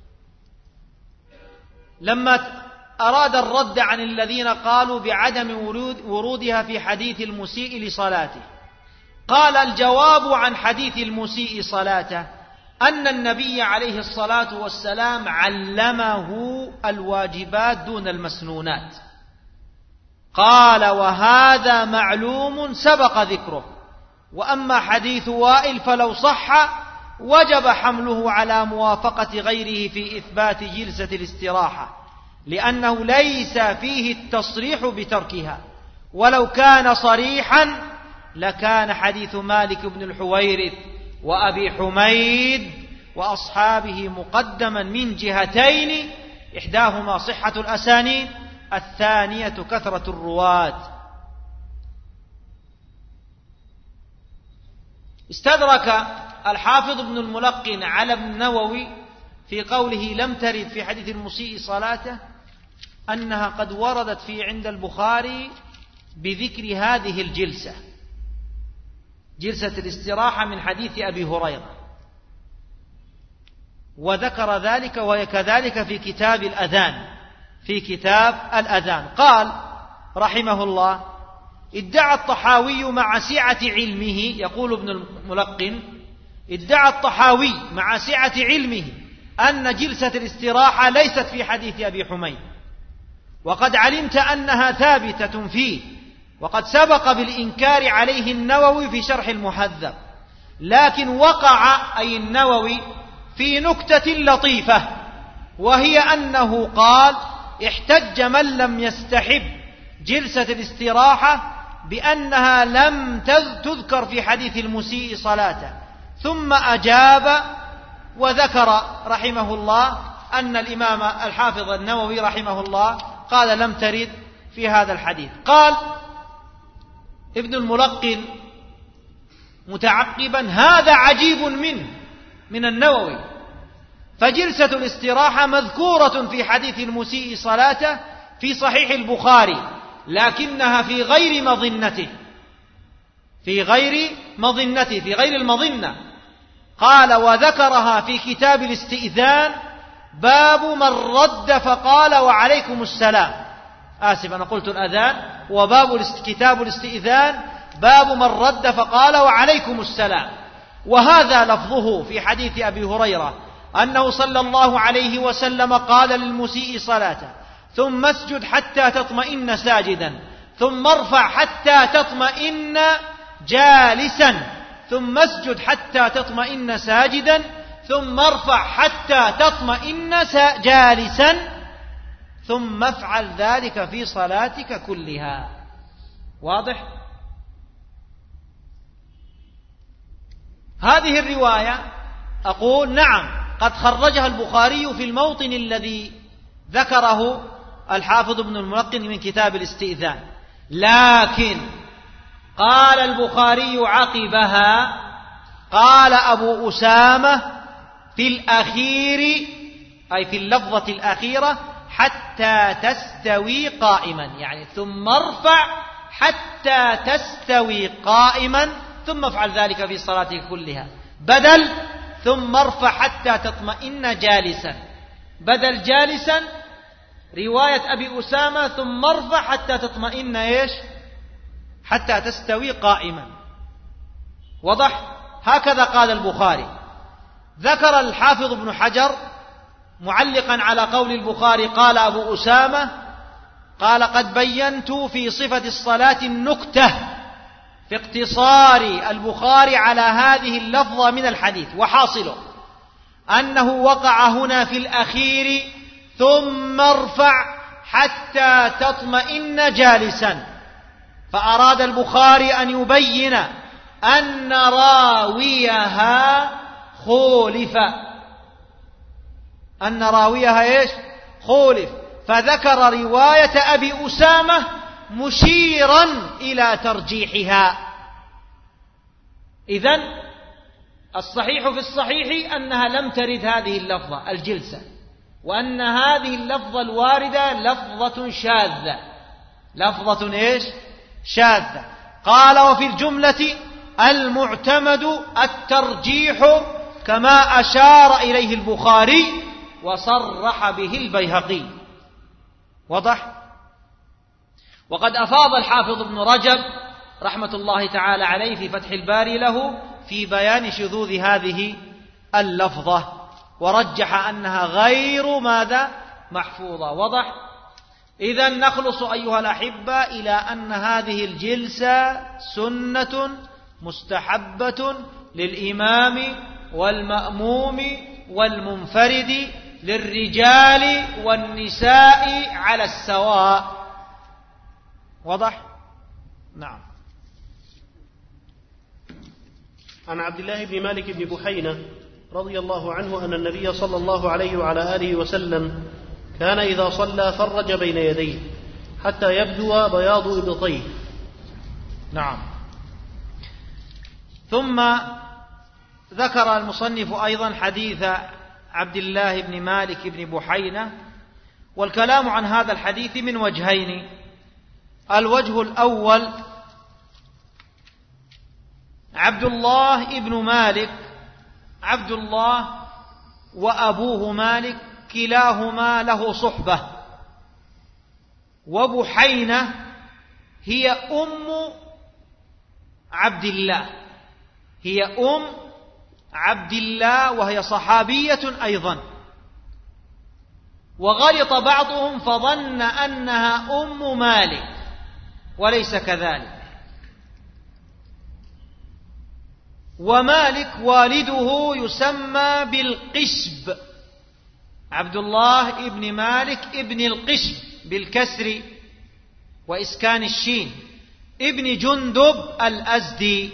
لما أراد الرد عن الذين قالوا بعدم ورود ورودها في حديث المسيء لصلاته. قال: الجواب عن حديث المسيء صلاته أن النبي عليه الصلاة والسلام علمه الواجبات دون المسنونات. قال: وهذا معلوم سبق ذكره. وأما حديث وائل فلو صح وجب حمله على موافقة غيره في إثبات جلسة الاستراحة، لأنه ليس فيه التصريح بتركها، ولو كان صريحا لكان حديث مالك بن الحويرث وأبي حميد وأصحابه مقدما من جهتين، إحداهما صحة الأسانيد، الثانية كثرة الرواة. استدرك الحافظ ابن الملقن على ابن النووي في قوله لم ترد في حديث المسيء صلاته أنها قد وردت في عند البخاري بذكر هذه الجلسة، جلسة الاستراحة من حديث أبي هريرة، وذكر ذلك وهي كذلك في كتاب الأذان، في كتاب الأذان. قال رحمه الله: ادعى الطحاوي مع سعة علمه، يقول ابن الملقن: ادعى الطحاوي مع سعة علمه أن جلسة الاستراحة ليست في حديث أبي حميد، وقد علمت أنها ثابتة فيه، وقد سبق بالإنكار عليه النووي في شرح المهذب، لكن وقع أي النووي في نكتة لطيفة، وهي أنه قال: احتج من لم يستحب جلسة الاستراحة بأنها لم تذكر في حديث المسيء صلاته، ثم أجاب وذكر رحمه الله أن الإمام الحافظ النووي رحمه الله قال لم ترد في هذا الحديث. قال ابن الملقن متعقبا: هذا عجيب منه من النووي، فجلسة الاستراحة مذكورة في حديث المسيء صلاته في صحيح البخاري، لكنها في غير مظنته، في غير مظنته في غير المظنة. قال: وذكرها في كتاب الاستئذان باب من رد فقال وعليكم السلام، آسف أنا قلت الأذان، وباب كتاب الاستئذان باب من رد فقال وعليكم السلام. وهذا لفظه في حديث أبي هريرة أنه صلى الله عليه وسلم قال للمسيء صلاته: ثم اسجد حتى تطمئن ساجدا، ثم ارفع حتى تطمئن جالسا، ثم اسجد حتى تطمئن ساجدا، ثم ارفع حتى تطمئن جالسا، ثم افعل ذلك في صلاتك كلها. واضح؟ هذه الرواية أقول نعم قد خرجها البخاري في الموطن الذي ذكره الحافظ ابن الملقن من كتاب الاستئذان، لكن قال البخاري عقبها، قال أبو أسامة في الأخير أي في اللفظة الأخيرة: حتى تستوي قائما، يعني ثم ارفع حتى تستوي قائما، ثم افعل ذلك في صلاتك كلها، بدل ثم ارفع حتى تطمئن جالسا، بدل جالسا رواية أبي أسامة ثم ارفع حتى تطمئن إيش؟ حتى تستوي قائما. وضح؟ هكذا قال البخاري. ذكر الحافظ ابن حجر معلقا على قول البخاري قال أبو أسامة، قال: قد بينت في صفة الصلاة النكتة في اقتصار البخاري على هذه اللفظة من الحديث، وحاصله أنه وقع هنا في الأخير ثم ارفع حتى تطمئن جالسا، فأراد البخاري أن يبين أن راويها خولف، أن راويها إيش؟ خولف، فذكر رواية أبي أسامة مشيرا إلى ترجيحها. إذن الصحيح في الصحيح أنها لم ترد هذه اللفظة الجلسة، وأن هذه اللفظة الواردة لفظة شاذة، لفظة إيش؟ شاذة. قال وفي الجملة المعتمد الترجيح كما أشار إليه البخاري وصرح به البيهقي. وضح؟ وقد أفاض الحافظ ابن رجب رحمة الله تعالى عليه في فتح الباري له في بيان شذوذ هذه اللفظة، ورجح أنها غير ماذا؟ محفوظة. وضح؟ إذن نخلص أيها الأحبة إلى أن هذه الجلسة سنة مستحبة للإمام والمأموم والمنفرد للرجال والنساء على السواء. واضح؟ نعم. عن عبد الله بن مالك بن بحينة رضي الله عنه أن النبي صلى الله عليه وعلى آله وسلم كان إذا صلى فرج بين يديه حتى يبدو بياض إبطيه. نعم. ثم ذكر المصنف أيضا حديث عبد الله بن مالك بن بحينة، والكلام عن هذا الحديث من وجهين. الوجه الأول عبد الله بن مالك، عبد الله وأبوه مالك كلاهما له صحبة، وبحينة هي أم عبد الله، هي أم عبد الله وهي صحابية أيضا، وغلط بعضهم فظن أنها أم مالك وليس كذلك. ومالك والده يسمى بالقشب، عبد الله ابن مالك ابن القشب بالكسر وإسكان الشين، ابن جندب الأزدي.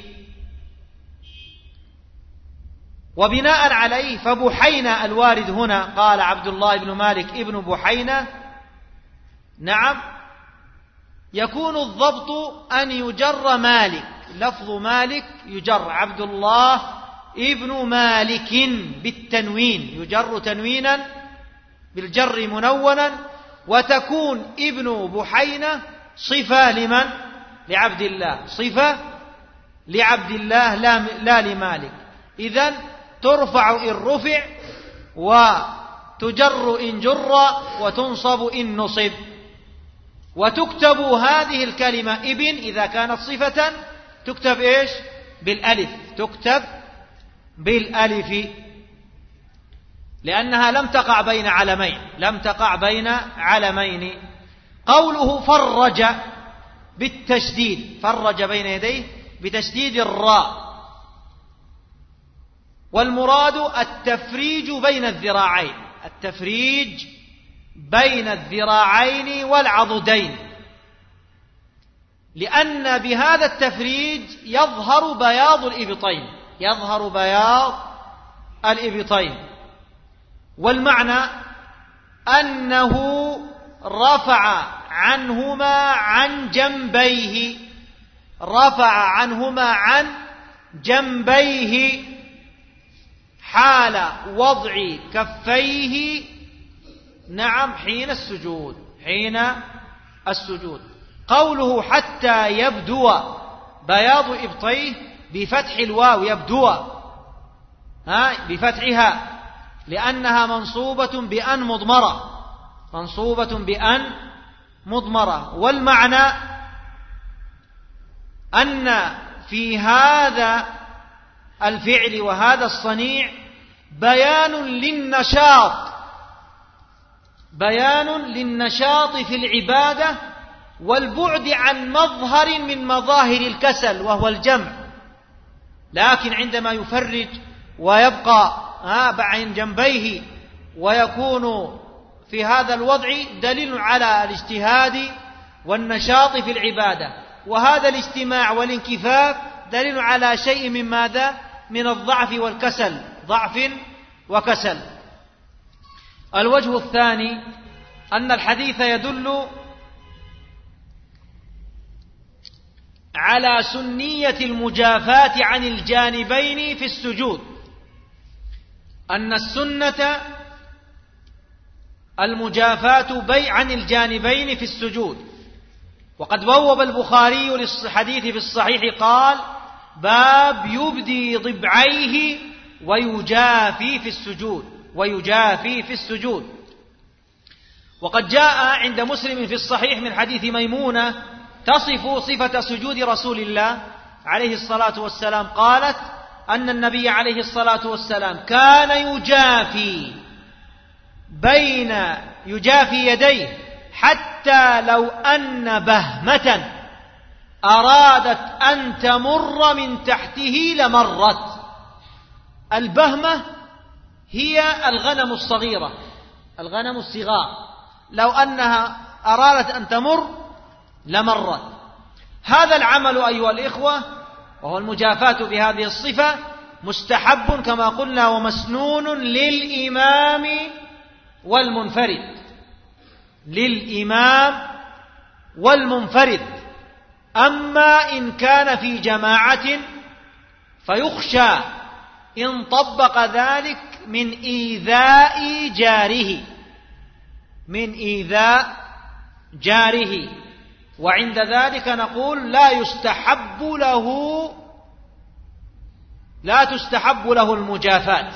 وبناء عليه فبحينة الوارد هنا قال عبد الله بن مالك ابن بحينة، نعم، يكون الضبط أن يجر مالك، لفظ مالك يجر عبد الله ابن مالك بالتنوين، يجر تنوينا بالجر منونا، وتكون ابن بحينة صفة لمن؟ لعبد الله، صفة لعبد الله لا, لا لمالك. إذن ترفع إن رفع وتجر إن جر وتنصب إن نصب. وتكتب هذه الكلمة ابن إذا كانت صفة تكتب إيش؟ بالألف، تكتب بالألف، لأنها لم تقع بين علمين، لم تقع بين علمين. قوله فرج بالتشديد، فرج بين يديه بتشديد الراء، والمراد التفريج بين الذراعين، التفريج بين الذراعين والعضدين، لأن بهذا التفريج يظهر بياض الإبطين، يظهر بياض الإبطين. والمعنى أنه رفع عنهما عن جنبيه، رفع عنهما عن جنبيه حال وضع كفيه، نعم، حين السجود، حين السجود. قوله حتى يبدو بياض إبطيه بفتح الواو، يبدو ها بفتحها لأنها منصوبة بأن مضمرة، منصوبة بأن مضمرة. والمعنى أن في هذا الفعل وهذا الصنيع بيان للنشاط، بيان للنشاط في العبادة والبعد عن مظهر من مظاهر الكسل وهو الجمع. لكن عندما يفرج ويبقى عن جنبيه ويكون في هذا الوضع دليل على الاجتهاد والنشاط في العبادة، وهذا الاجتماع والانكفاف دليل على شيء من ماذا؟ من الضعف والكسل، ضعف وكسل. الوجه الثاني أن الحديث يدل على سنية المجافاة عن الجانبين في السجود، أن السنة المجافاة بي عن الجانبين في السجود. وقد بوب البخاري للحديث في الصحيح قال: باب يبدي ضبعيه ويجافي في السجود ويجافي في السجود. وقد جاء عند مسلم في الصحيح من حديث ميمونة تصف صفة سجود رسول الله عليه الصلاة والسلام، قالت أن النبي عليه الصلاة والسلام كان يجافي بين يجافي يديه حتى لو أن بهمة أرادت أن تمر من تحته لمرت. البهمة هي الغنم الصغيرة، الغنم الصغار، لو أنها أرادت أن تمر لمرت. هذا العمل أيها الإخوة وهو المجافاة بهذه الصفة مستحب كما قلنا ومسنون للإمام والمنفرد، للإمام والمنفرد. أما إن كان في جماعة فيخشى إن طبق ذلك من إيذاء جاره، من إيذاء جاره، وعند ذلك نقول لا يستحب له لا تستحب له المجافاة.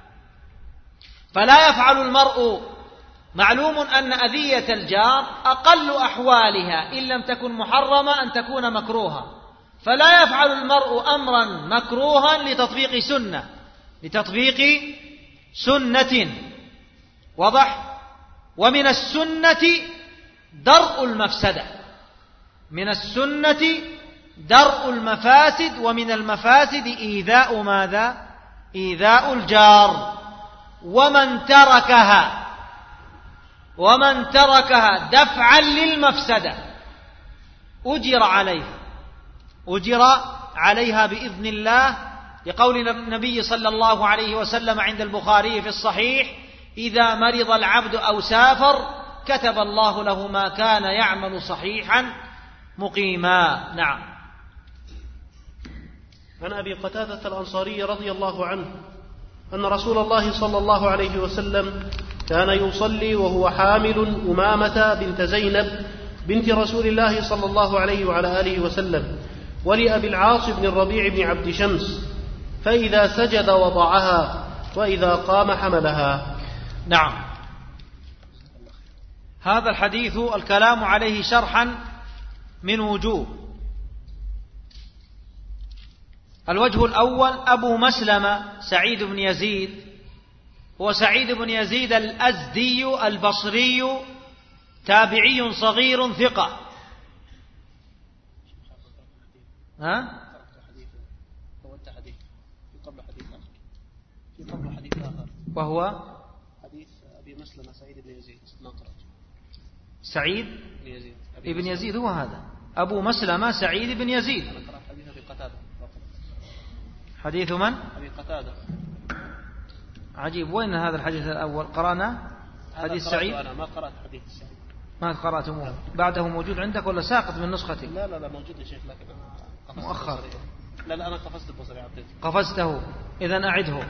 فلا يفعل المرء، معلوم أن أذية الجار أقل أحوالها إن لم تكن محرمة أن تكون مكروها، فلا يفعل المرء أمرا مكروها لتطبيق سنة لتطبيق سنة وضح. ومن السنة درء المفسدة، من السنة درء المفاسد، ومن المفاسد إيذاء ماذا؟ إيذاء الجار. ومن تركها ومن تركها دفعا للمفسدة أجر عليه أجر عليها بإذن الله، لقول النبي صلى الله عليه وسلم عند البخاري في الصحيح: إذا مرض العبد أو سافر كتب الله له ما كان يعمل صحيحا مقيما. نعم. عن أبي قتادة الأنصاري رضي الله عنه أن رسول الله صلى الله عليه وسلم كان يصلي وهو حامل أمامة بنت زينب بنت رسول الله صلى الله عليه وعلى آله وسلم ولأبي العاص بن الربيع بن عبد شمس، فإذا سجد وضعها وإذا قام حملها. نعم. هذا الحديث الكلام عليه شرحا من وجوه. الوجه الأول: أبو مسلمة سعيد بن يزيد، هو سعيد بن يزيد الأزدي البصري، تابعي صغير ثقة. ها؟ وهو حديث أبي مسلمة سعيد بن يزيد سعيد بن يزيد هو هذا أبو مسلمة سعيد بن يزيد. حديث أبي قتادة. حديث من؟ أبي قتادة. عجيب، وين هذا الحديث الأول؟ قرأنا حديث سعيد؟ أنا ما قرأت حديث سعيد. ما قرأتموه؟ بعده موجود عندك ولا ساقط من نسختك؟ لا لا لا موجود يا شيخ، لكن أنا مؤخر. لا لا أنا قفزت البصري عبدت. قفزته، إذن أعده.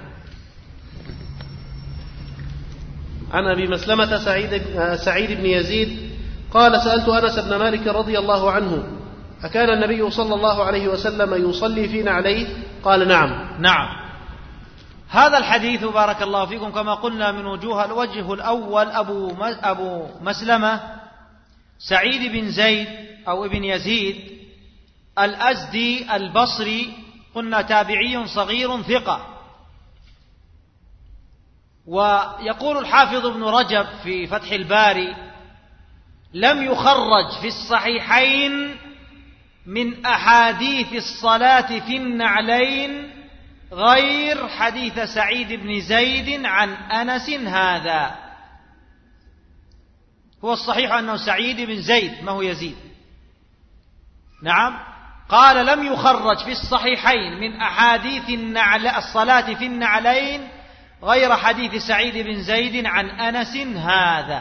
عن أبي مسلمة سعيد سعيد بن يزيد قال: سألت أنس بن مالك رضي الله عنه: أكان النبي صلى الله عليه وسلم يصلي في نعليه؟ قال: نعم. نعم. هذا الحديث بارك الله فيكم كما قلنا من وجوه. الوجه الأول: أبو أبو مسلمة سعيد بن زيد أو ابن يزيد الأزدي البصري، قلنا تابعي صغير ثقة. ويقول الحافظ ابن رجب في فتح الباري: لم يخرج في الصحيحين من أحاديث الصلاة في النعلين غير حديث سعيد بن زيد عن أنس هذا. هو الصحيح أنه سعيد بن زيد ما هو يزيد. نعم، قال لم يخرج في الصحيحين من أحاديث النعل الصلاة في النعلين غير حديث سعيد بن زيد عن أنس هذا.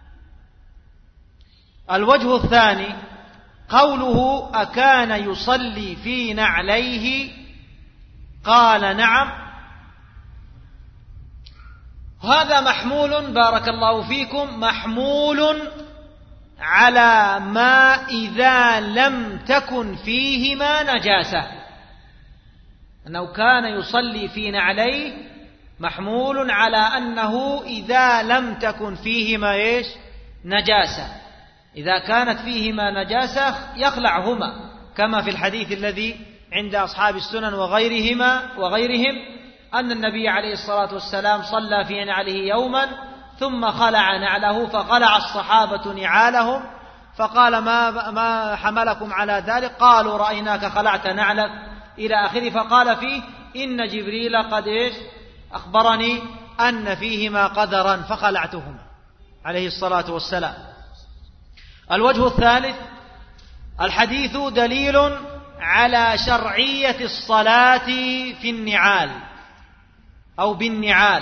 الوجه الثاني قوله أكان يصلي في نعليه، قال نعم. هذا محمول بارك الله فيكم محمول على ما إذا لم تكن فيهما نجاسة، أنه كان يصلي في نعليه محمول على أنه إذا لم تكن فيهما إيش نجاسة، إذا كانت فيهما نجاسة يخلعهما، كما في الحديث الذي عند أصحاب السنن وغيرهما وغيرهم أن النبي عليه الصلاة والسلام صلى في نعله يوما ثم خلع نعله، فخلع الصحابة نعالهم فقال ما, ما حملكم على ذلك؟ قالوا رأيناك خلعت نعلك إلى آخره، فقال فيه إن جبريل قد إيش أخبرني أن فيهما قدرا فخلعتهما عليه الصلاة والسلام. الوجه الثالث الحديث دليل على شرعية الصلاة في النعال أو بالنعال،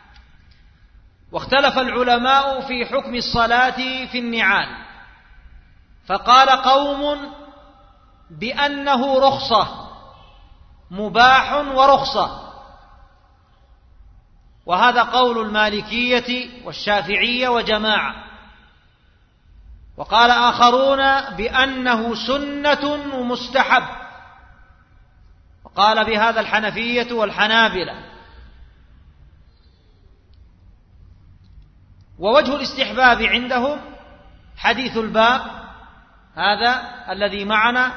واختلف العلماء في حكم الصلاة في النعال، فقال قوم بأنه رخصة مباح ورخصة، وهذا قول المالكية والشافعية وجماعة، وقال آخرون بأنه سنة ومستحب، وقال بهذا الحنفية والحنابلة. ووجه الاستحباب عندهم حديث الباب هذا الذي معنا،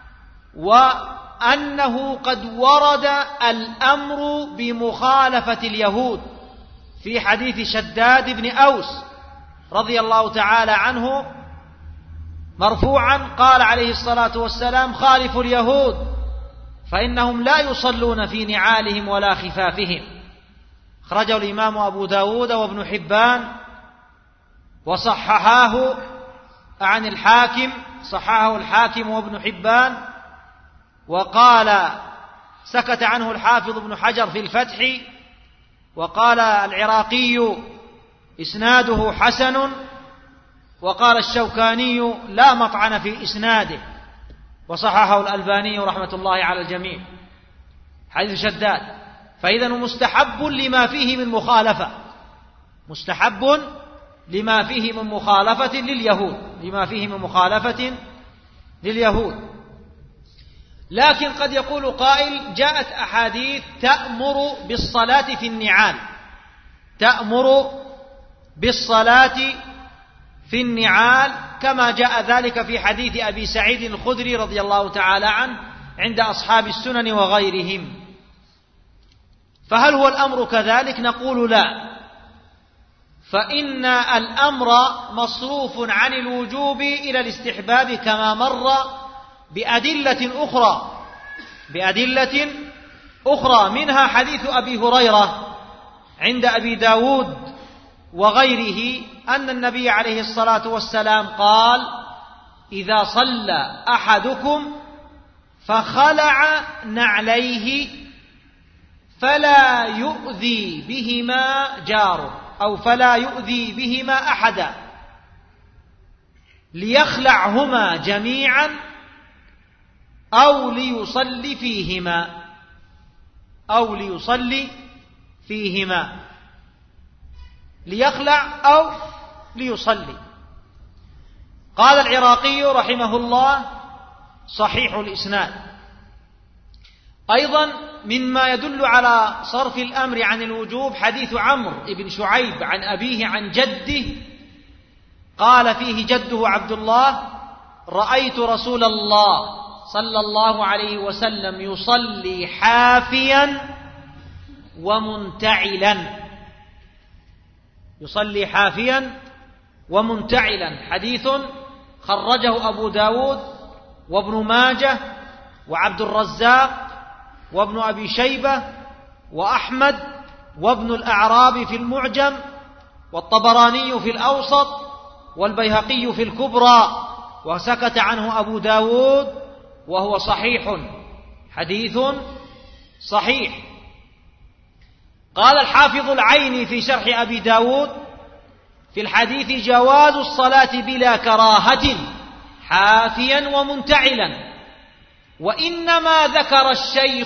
وأنه قد ورد الأمر بمخالفة اليهود في حديث شداد بن أوس رضي الله تعالى عنه مرفوعا، قال عليه الصلاة والسلام خالفوا اليهود فإنهم لا يصلون في نعالهم ولا خفافهم. أخرجه الإمام أبو داود وابن حبان وصححاه عن الحاكم، صححه الحاكم وابن حبان، وقال سكت عنه الحافظ ابن حجر في الفتح، وقال العراقي إسناده حسن، وقال الشوكاني لا مطعن في إسناده، وصححه الألباني رحمة الله على الجميع حديث شداد. فإذا مستحب لما فيه من مخالفة، مستحب لما فيه من مخالفة لليهود، لما فيه من مخالفة لليهود. لكن قد يقول قائل جاءت أحاديث تأمر بالصلاة في النعال، تأمر بالصلاة في النعال، كما جاء ذلك في حديث أبي سعيد الخدري رضي الله تعالى عنه عند أصحاب السنن وغيرهم. فهل هو الأمر كذلك؟ نقول لا، فإن الأمر مصروف عن الوجوب إلى الاستحباب كما مر بأدلة أخرى بأدلة أخرى منها حديث أبي هريرة عند أبي داود وغيره أن النبي عليه الصلاة والسلام قال إذا صلى أحدكم فخلع نعليه فلا يؤذي بهما جاره أو فلا يؤذي بهما أحدا ليخلعهما جميعا أو ليصلي فيهما أو ليصلي فيهما ليخلع أو ليصلي. قال العراقي رحمه الله صحيح الإسناد. أيضا مما يدل على صرف الأمر عن الوجوب حديث عمرو بن شعيب عن أبيه عن جده، قال فيه جده عبد الله رأيت رسول الله صلى الله عليه وسلم يصلي حافيا ومنتعلا، يصلي حافيا ومنتعلا، حديث خرجه أبو داود وابن ماجه وعبد الرزاق وابن أبي شيبة وأحمد وابن الأعرابي في المعجم والطبراني في الأوسط والبيهقي في الكبرى، وسكت عنه أبو داود وهو صحيح، حديث صحيح. قال الحافظ العيني في شرح أبي داود في الحديث: جواز الصلاة بلا كراهة حافيا ومنتعلا. وإنما ذكر الشيخ،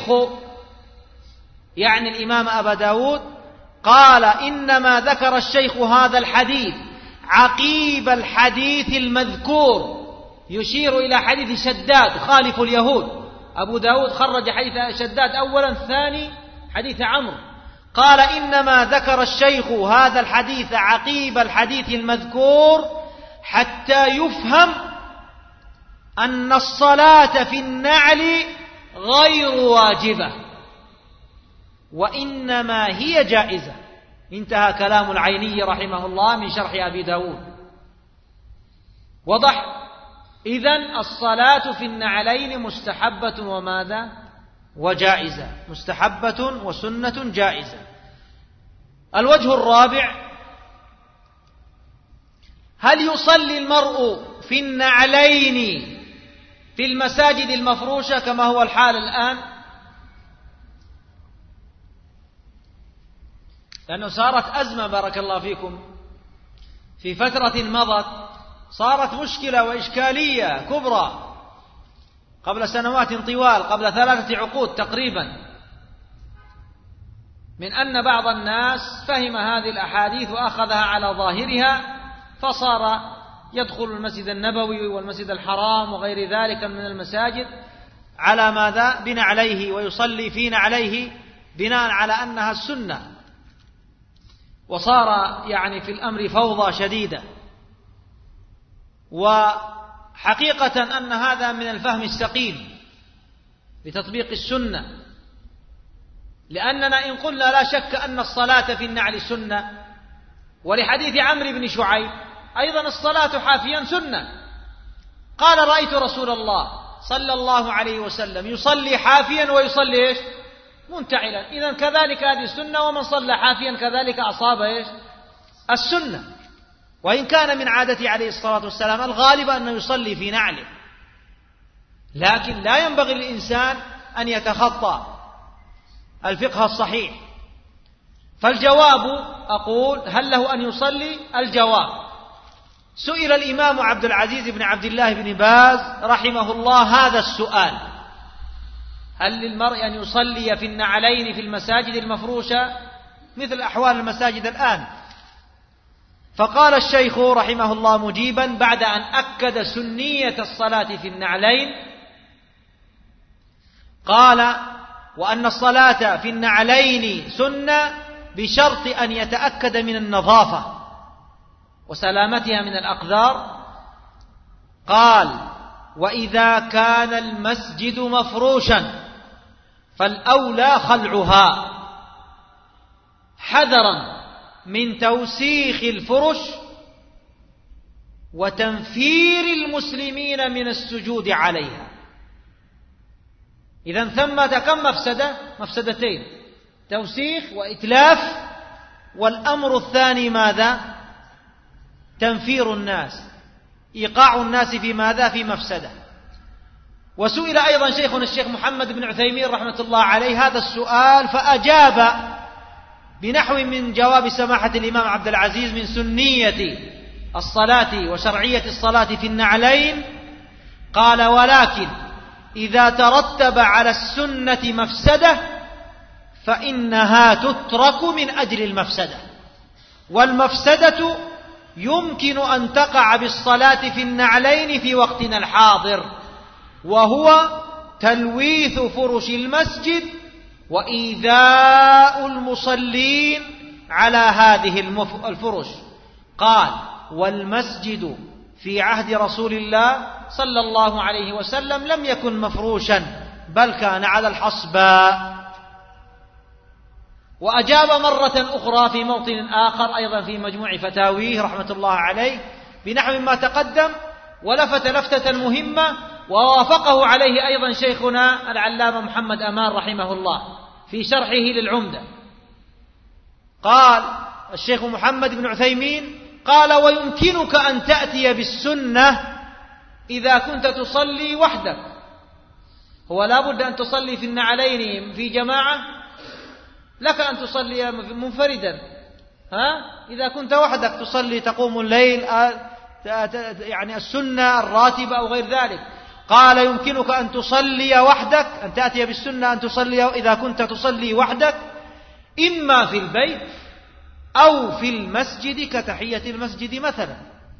يعني الإمام أبا داود، قال: إنما ذكر الشيخ هذا الحديث عقيب الحديث المذكور، يشير إلى حديث شداد خالف اليهود. أبو داود خرج حديث شداد أولا، ثاني حديث عمرو. قال: إنما ذكر الشيخ هذا الحديث عقيب الحديث المذكور حتى يفهم أن الصلاة في النعل غير واجبة، وإنما هي جائزة. انتهى كلام العيني رحمه الله من شرح أبي داود. وضح؟ إذن الصلاة في النعلين مستحبة وماذا؟ وجائزة، مستحبة وسنة جائزة. الوجه الرابع: هل يصلي المرء في النعلين في المساجد المفروشة كما هو الحال الآن؟ لأنه صارت أزمة بارك الله فيكم في فترة مضت، صارت مشكلة وإشكالية كبرى قبل سنوات طوال، قبل ثلاثة عقود تقريبا، من أن بعض الناس فهم هذه الأحاديث وأخذها على ظاهرها، فصار يدخل المسجد النبوي والمسجد الحرام وغير ذلك من المساجد على ماذا؟ بنعليه، ويصلي في نعليه بناء على أنها السنة، وصار يعني في الأمر فوضى شديدة. وحقيقة أن هذا من الفهم السقيم لتطبيق السنة، لأننا إن قلنا لا شك أن الصلاة في النعل سنة، ولحديث عمرو بن شعيب أيضا الصلاة حافيا سنة، قال: رأيت رسول الله صلى الله عليه وسلم يصلي حافيا ويصلي إيش؟ منتعلا. إذن كذلك هذه السنة، ومن صلى حافيا كذلك أصاب إيش؟ السنة. وإن كان من عادته عليه الصلاة والسلام الغالب أنه يصلي في نعله، لكن لا ينبغي للإنسان أن يتخطى الفقه الصحيح. فالجواب أقول: هل له أن يصلي؟ الجواب: سئل الإمام عبد العزيز بن عبد الله بن باز رحمه الله هذا السؤال: هل للمرء أن يصلي في النعلين في المساجد المفروشة مثل أحوال المساجد الآن؟ فقال الشيخ رحمه الله مجيبا بعد أن أكد سنية الصلاة في النعلين، قال: وأن الصلاة في النعلين سنة بشرط أن يتأكد من النظافة وسلامتها من الأقذار. قال: وإذا كان المسجد مفروشا فالأولى خلعها حذرا من توسيخ الفرش وتنفير المسلمين من السجود عليها. إذن ثمة كم مفسدة؟ مفسدتين: توسيخ وإتلاف، والأمر الثاني ماذا؟ تنفير الناس، إيقاع الناس في ماذا؟ في مفسدة. وسئل أيضا شيخنا الشيخ محمد بن عثيمين رحمة الله عليه هذا السؤال، فأجاب بنحو من جواب سماحة الإمام عبد العزيز من سنية الصلاة وشرعية الصلاة في النعلين. قال: ولكن إذا ترتب على السنة مفسدة فإنها تترك من أجل المفسدة، والمفسدة يمكن أن تقع بالصلاة في النعلين في وقتنا الحاضر، وهو تلويث فرش المسجد وإيذاء المصلين على هذه الفرش. قال: والمسجد في عهد رسول الله صلى الله عليه وسلم لم يكن مفروشا، بل كان على الحصباء. وأجاب مرة أخرى في موطن آخر أيضا في مجموع فتاويه رحمة الله عليه بنحو ما تقدم، ولفت لفتة مهمة ووافقه عليه أيضا شيخنا العلامة محمد أمان رحمه الله في شرحه للعمدة. قال الشيخ محمد بن عثيمين قال: ويمكنك أن تأتي بالسنة إذا كنت تصلي وحدك. هو لا بد أن تصلي في النعلين في جماعة، لك أن تصلي منفردا، ها؟ إذا كنت وحدك تصلي تقوم الليل يعني السنة الراتبة أو غير ذلك. قال: يمكنك أن تصلي وحدك، أن تأتي بالسنة أن تصلي إذا كنت تصلي وحدك، إما في البيت أو في المسجد كتحية المسجد مثلا،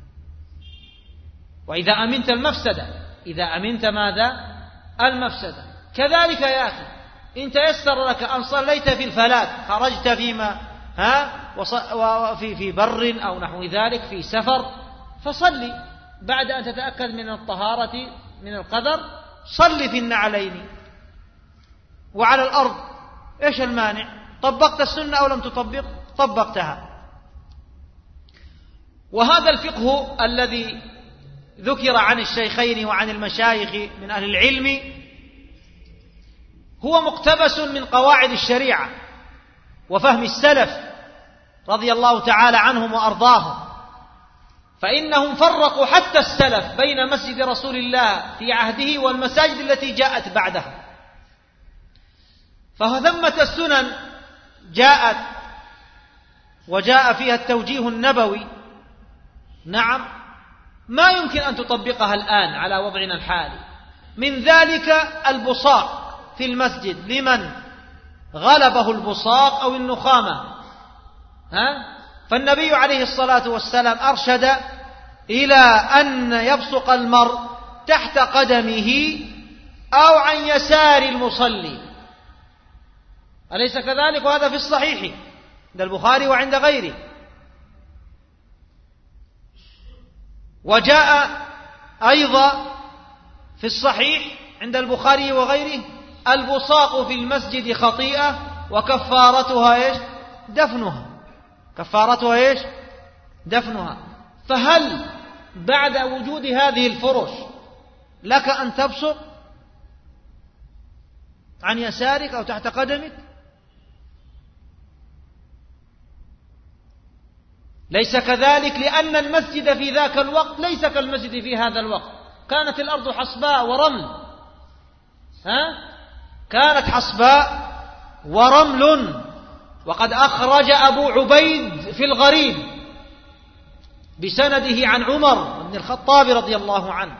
وإذا أمنت المفسدة، إذا أمنت ماذا؟ المفسدة. كذلك يا أخي إن تيسر لك أن صليت في الفلات، خرجت فيما ها وفي في بر أو نحو ذلك في سفر، فصلي بعد أن تتأكد من الطهارة من القدر، صلي في النعلين وعلى الأرض، إيش المانع؟ طبقت السنة أو لم تطبق؟ طبقتها. وهذا الفقه الذي ذكر عن الشيخين وعن المشايخ من أهل العلم هو مقتبس من قواعد الشريعة وفهم السلف رضي الله تعالى عنهم وأرضاهم، فإنهم فرقوا حتى السلف بين مسجد رسول الله في عهده والمساجد التي جاءت بعده. فثمة السنن جاءت وجاء فيها التوجيه النبوي، نعم، ما يمكن أن تطبقها الآن على وضعنا الحالي. من ذلك البصاق في المسجد لمن غلبه البصاق أو النخامة، ها؟ فالنبي عليه الصلاة والسلام أرشد إلى أن يبصق المرء تحت قدمه أو عن يسار المصلي، أليس كذلك؟ وهذا في الصحيح عند البخاري وعند غيره. وجاء أيضا في الصحيح عند البخاري وغيره: البصاق في المسجد خطيئة وكفارتها إيش؟ دفنها. كفارتها إيش؟ دفنها. فهل بعد وجود هذه الفرش لك أن تبصق عن يسارك أو تحت قدمك؟ ليس كذلك، لأن المسجد في ذاك الوقت ليس كالمسجد في هذا الوقت، كانت الأرض حصباء ورمل، ها؟ كانت حصباء ورمل. وقد أخرج أبو عبيد في الغريب بسنده عن عمر بن الخطاب رضي الله عنه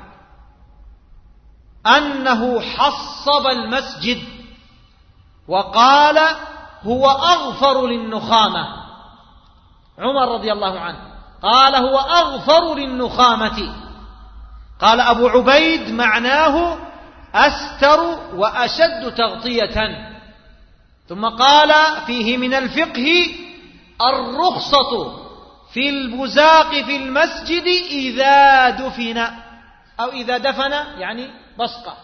أنه حصب المسجد وقال: هو أغفر للنخامة. عمر رضي الله عنه قال: هو أغفر للنخامة. قال أبو عبيد: معناه أستر وأشد تغطية. ثم قال: فيه من الفقه الرخصة في البزاق في المسجد إذا دفن أو إذا دفن يعني بصقة.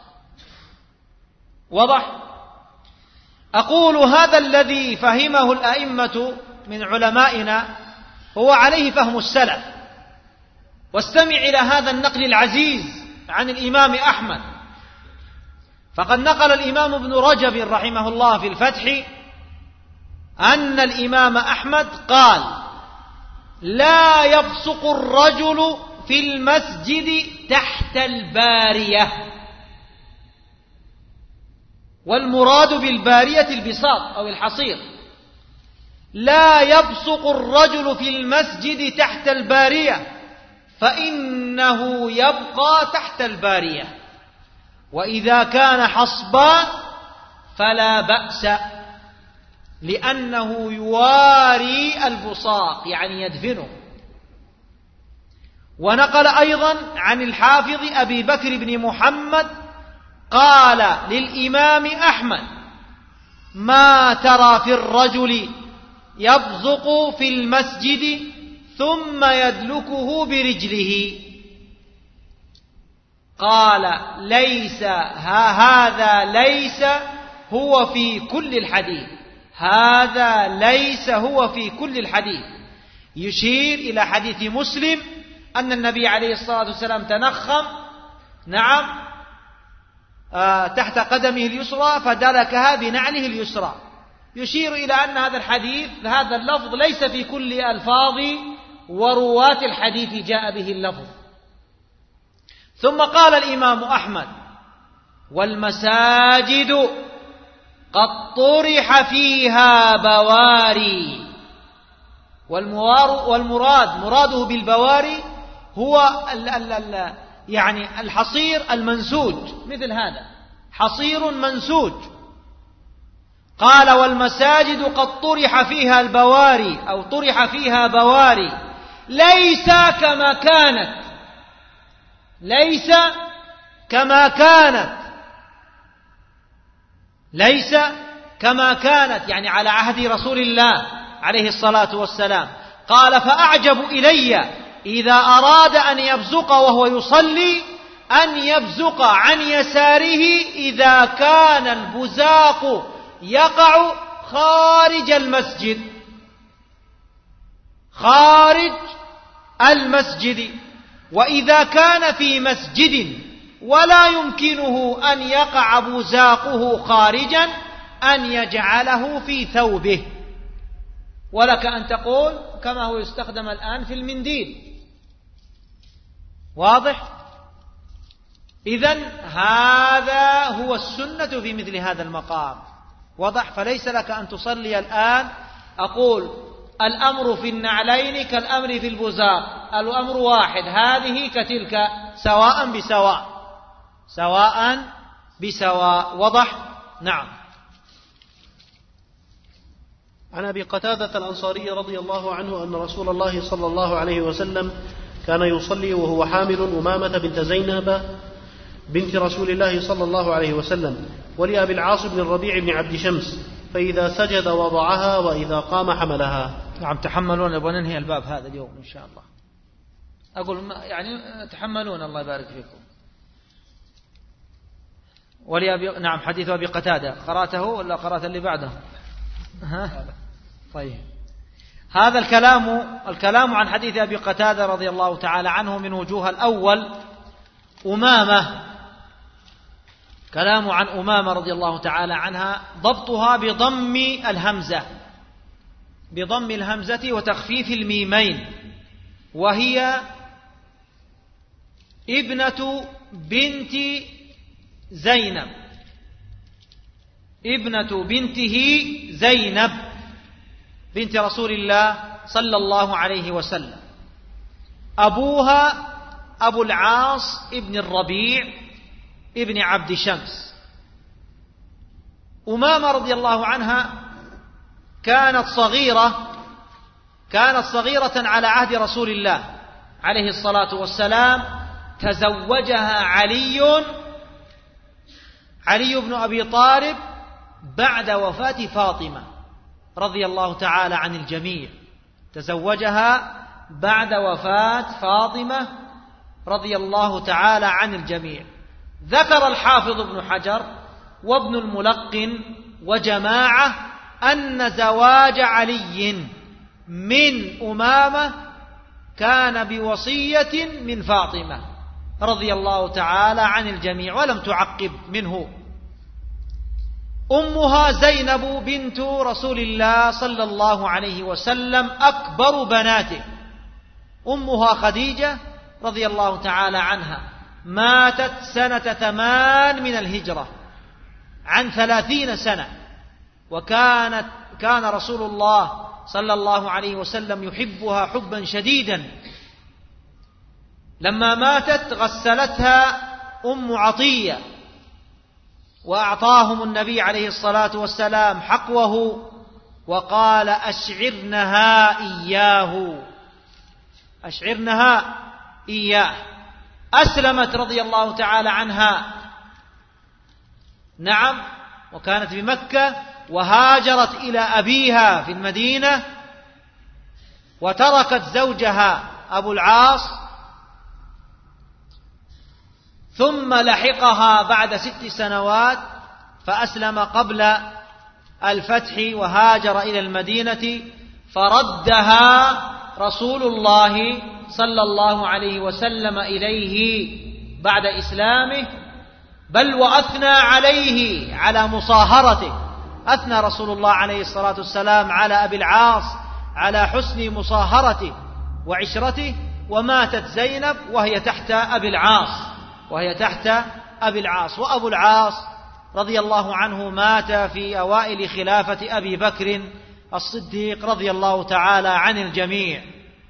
وضح؟ أقول هذا الذي فهمه الأئمة من علمائنا هو عليه فهم السلف. واستمع إلى هذا النقل العزيز عن الإمام أحمد، فقد نقل الإمام ابن رجب رحمه الله في الفتح أن الإمام أحمد قال: لا يبصق الرجل في المسجد تحت البارية. والمراد بالبارية البساط أو الحصير. لا يبصق الرجل في المسجد تحت البارية، فإنه يبقى تحت البارية. وإذا كان حصبا فلا بأس، لأنه يواري البصاق يعني يدفنه. ونقل أيضا عن الحافظ أبي بكر بن محمد قال للإمام أحمد: ما ترى في الرجل يبزق في المسجد ثم يدلكه برجله؟ قال: ليس ها هذا ليس هو في كل الحديث، هذا ليس هو في كل الحديث. يشير إلى حديث مسلم أن النبي عليه الصلاة والسلام تنخم نعم آه تحت قدمه اليسرى فدلكها بنعله اليسرى. يشير إلى أن هذا الحديث هذا اللفظ ليس في كل ألفاظ ورواة الحديث جاء به اللفظ. ثم قال الإمام أحمد: والمساجد قد طرح فيها بواري. والمراد مراده بالبواري هو ال ال ال يعني الحصير المنسوج، مثل هذا حصير منسوج. قال: والمساجد قد طرح فيها البواري أو طرح فيها بواري ليس كما كانت، ليس كما كانت ليس كما كانت يعني على عهد رسول الله عليه الصلاة والسلام. قال: فأعجب إلي إذا أراد أن يبزق وهو يصلي أن يبزق عن يساره إذا كان البزاق يقع خارج المسجد، خارج المسجد. وإذا كان في مسجد ولا يمكنه أن يقع بزاقه خارجا أن يجعله في ثوبه. ولك أن تقول كما هو يستخدم الآن في المنديل. واضح؟ إذن هذا هو السنة في مثل هذا المقام. واضح؟ فليس لك أن تصلي الآن أقول الأمر في النعلين كالأمر في البزاق، الأمر واحد، هذه كتلك، سواء بسواء، سواء بسواء. وضح؟ نعم. عن أبي قتادة الأنصاري رضي الله عنه أن رسول الله صلى الله عليه وسلم كان يصلي وهو حامل أمامة بنت زينب بنت رسول الله صلى الله عليه وسلم، ولأبي العاص بن الربيع بن عبد شمس، فإذا سجد وضعها وإذا قام حملها. نعم، تحملون. أبغى ننهي الباب هذا اليوم إن شاء الله. أقول يعني تحملون، الله يبارك فيكم. ولأبي نعم حديث أبي قتادة قرأته ولا قرأت اللي بعده؟ ها؟ طيب. هذا الكلام الكلام عن حديث أبي قتادة رضي الله تعالى عنه من وجوه. الأول أمامة، كلام عن أمامة رضي الله تعالى عنها، ضبطها بضم الهمزة، بضم الهمزة وتخفيف الميمين، وهي ابنة بنت زينب، ابنة بنته زينب بنت رسول الله صلى الله عليه وسلم. أبوها أبو العاص ابن الربيع ابن عبد شمس. أمامة رضي الله عنها كانت صغيرة كانت صغيرة على عهد رسول الله عليه الصلاة والسلام. تزوجها علي علي بن أبي طالب بعد وفاة فاطمة رضي الله تعالى عن الجميع. تزوجها بعد وفاة فاطمة رضي الله تعالى عن الجميع. ذكر الحافظ ابن حجر وابن الملقن وجماعة أن زواج علي من أمامة كان بوصية من فاطمة رضي الله تعالى عن الجميع، ولم تعقب منه. أمها زينب بنت رسول الله صلى الله عليه وسلم أكبر بناته. أمها خديجة رضي الله تعالى عنها ماتت سنة ثمان من الهجرة عن ثلاثين سنة، وكانت كان رسول الله صلى الله عليه وسلم يحبها حبا شديدا. لما ماتت غسلتها أم عطية، وأعطاهم النبي عليه الصلاة والسلام حقوه وقال: أشعرنها إياه، أشعرنها إياه. أسلمت رضي الله تعالى عنها، نعم، وكانت بمكة، وهاجرت إلى أبيها في المدينة، وتركت زوجها أبو العاص، ثم لحقها بعد ست سنوات فأسلم قبل الفتح وهاجر إلى المدينة فردها رسول الله صلى الله عليه وسلم إليه بعد إسلامه، بل وأثنى عليه على مصاهرته. أثنى رسول الله عليه الصلاة والسلام على أبي العاص على حسن مصاهرته وعشرته، وماتت زينب وهي تحت أبي العاص وهي تحت أبي العاص وأبو العاص رضي الله عنه مات في أوائل خلافة أبي بكر الصديق رضي الله تعالى عن الجميع.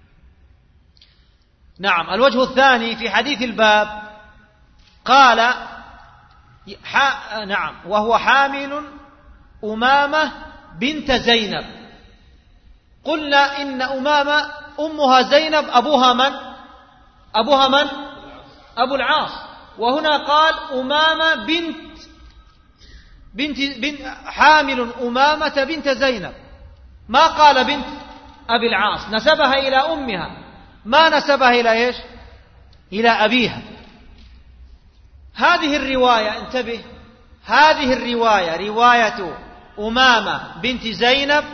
نعم. الوجه الثاني في حديث الباب قال حا نعم وهو حامل أمامة بنت زينب. قلنا إن أمامة أمها زينب، أبوها من؟ أبوها من؟ أبو العاص. وهنا قال أمامة بنت بنت, بنت حامل أمامة بنت زينب، ما قال بنت أبي العاص، نسبها إلى أمها، ما نسبها إلى إيش؟ إلى أبيها. هذه الرواية انتبه، هذه الرواية رواية أمامة بنت زينب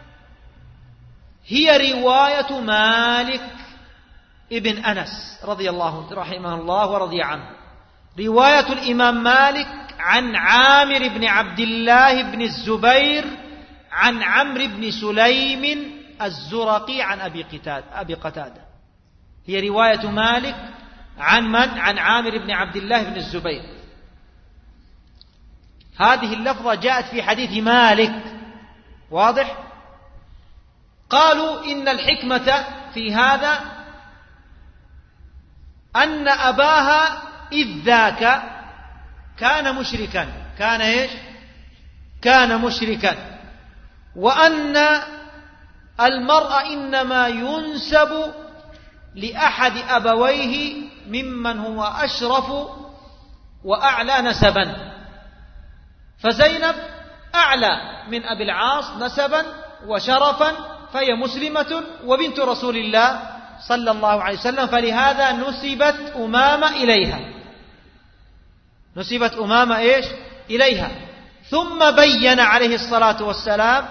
هي رواية مالك ابن أنس رضي الله رحمه الله ورضي عنه، رواية الإمام مالك عن عامر بن عبد الله بن الزبير عن عمرو بن سليم الزرقي عن أبي قتادة أبي قتادة هي رواية مالك عن من؟ عن عامر بن عبد الله بن الزبير. هذه اللفظة جاءت في حديث مالك، واضح؟ قالوا إن الحكمة في هذا أن أباها إذ ذاك كان مشركا، كان إيش؟ كان مشركا، وأن المرء إنما ينسب لأحد أبويه ممن هو أشرف وأعلى نسبا، فزينب أعلى من أبي العاص نسبا وشرفا، فهي مسلمة وبنت رسول الله صلى الله عليه وسلم، فلهذا نسبت أمامة إليها، نسبت أمامة إيش؟ إليها. ثم بين عليه الصلاة والسلام،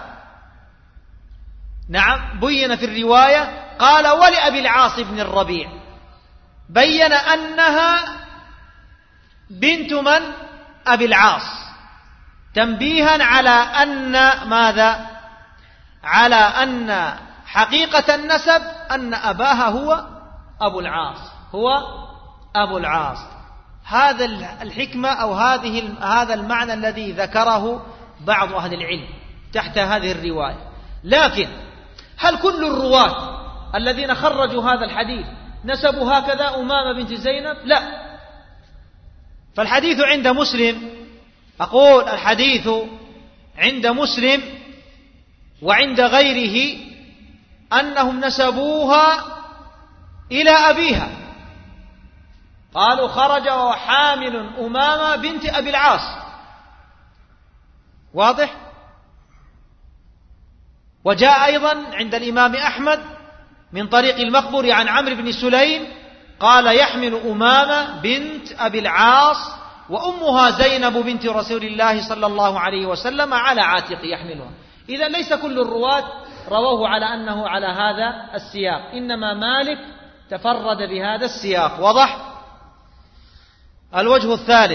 نعم بين في الرواية قال ولأبي العاص بن الربيع، بين أنها بنت من؟ أبي العاص، تنبيها على أن ماذا؟ على أن حقيقة النسب أن أباها هو أبو العاص، هو أبو العاص. هذا الحكمة أو هذه هذا المعنى الذي ذكره بعض أهل العلم تحت هذه الرواية. لكن هل كل الرواة الذين خرجوا هذا الحديث نسبوا هكذا أمامة بنت زينب؟ لا. فالحديث عند مسلم، أقول الحديث عند مسلم وعند غيره أنهم نسبوها إلى أبيها، قالوا خرج وهو حامل أمامة بنت أبي العاص، واضح؟ وجاء أيضا عند الإمام أحمد من طريق المخبري عن عمرو بن سليم قال يحمل أمامة بنت أبي العاص وأمها زينب بنت رسول الله صلى الله عليه وسلم على عاتق يحملها. إذا ليس كل الرواة رووه على أنه على هذا السياق، إنما مالك تفرد بهذا السياق، واضح؟ الوجه الثالث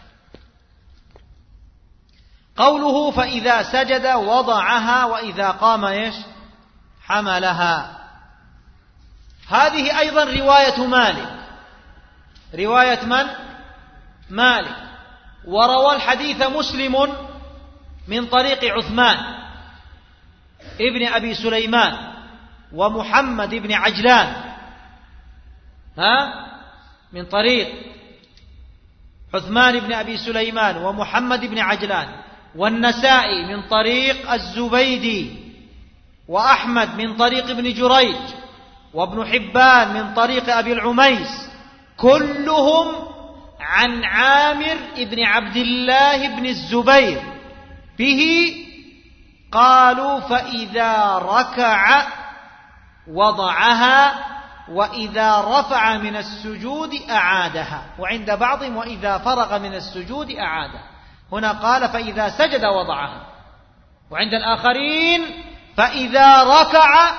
قوله فإذا سجد وضعها وإذا قام إيش؟ حملها. هذه أيضا رواية مالك، رواية من؟ مالك. وروى الحديث مسلم من طريق عثمان ابن أبي سليمان ومحمد بن عجلان، ها؟ من طريق عثمان بن أبي سليمان ومحمد بن عجلان، والنسائي من طريق الزبيدي، وأحمد من طريق ابن جريج، وابن حبان من طريق أبي العميس، كلهم عن عامر بن عبد الله بن الزبير به قالوا فإذا ركع وضعها وإذا رفع من السجود أعادها، وعند بعضهم وإذا فرغ من السجود أعادها. هنا قال فإذا سجد وضعها، وعند الآخرين فإذا ركع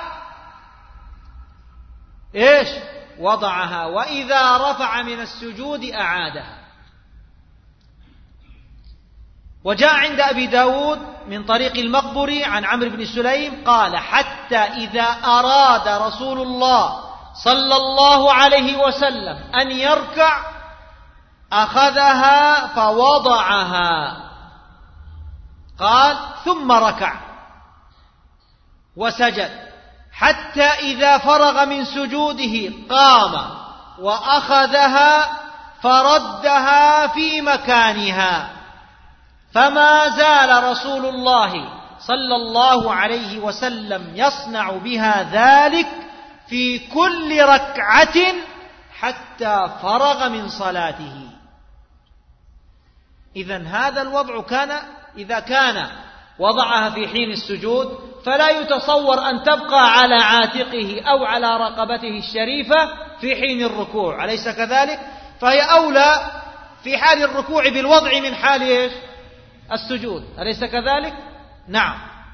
إيش وضعها، وإذا رفع من السجود أعادها. وجاء عند أبي داود من طريق المقبري عن عمرو بن سليم قال: حتى إذا أراد رسول الله صلى الله عليه وسلم أن يركع أخذها فوضعها، قال: ثم ركع وسجد، حتى إذا فرغ من سجوده قام وأخذها فردها في مكانها، فما زال رسول الله صلى الله عليه وسلم يصنع بها ذلك في كل ركعة حتى فرغ من صلاته. إذن هذا الوضع كان إذا كان وضعها في حين السجود، فلا يتصور أن تبقى على عاتقه أو على رقبته الشريفة في حين الركوع، أليس كذلك؟ فهي أولى في حال الركوع بالوضع من حال إيش؟ السجود، أليس كذلك؟ نعم.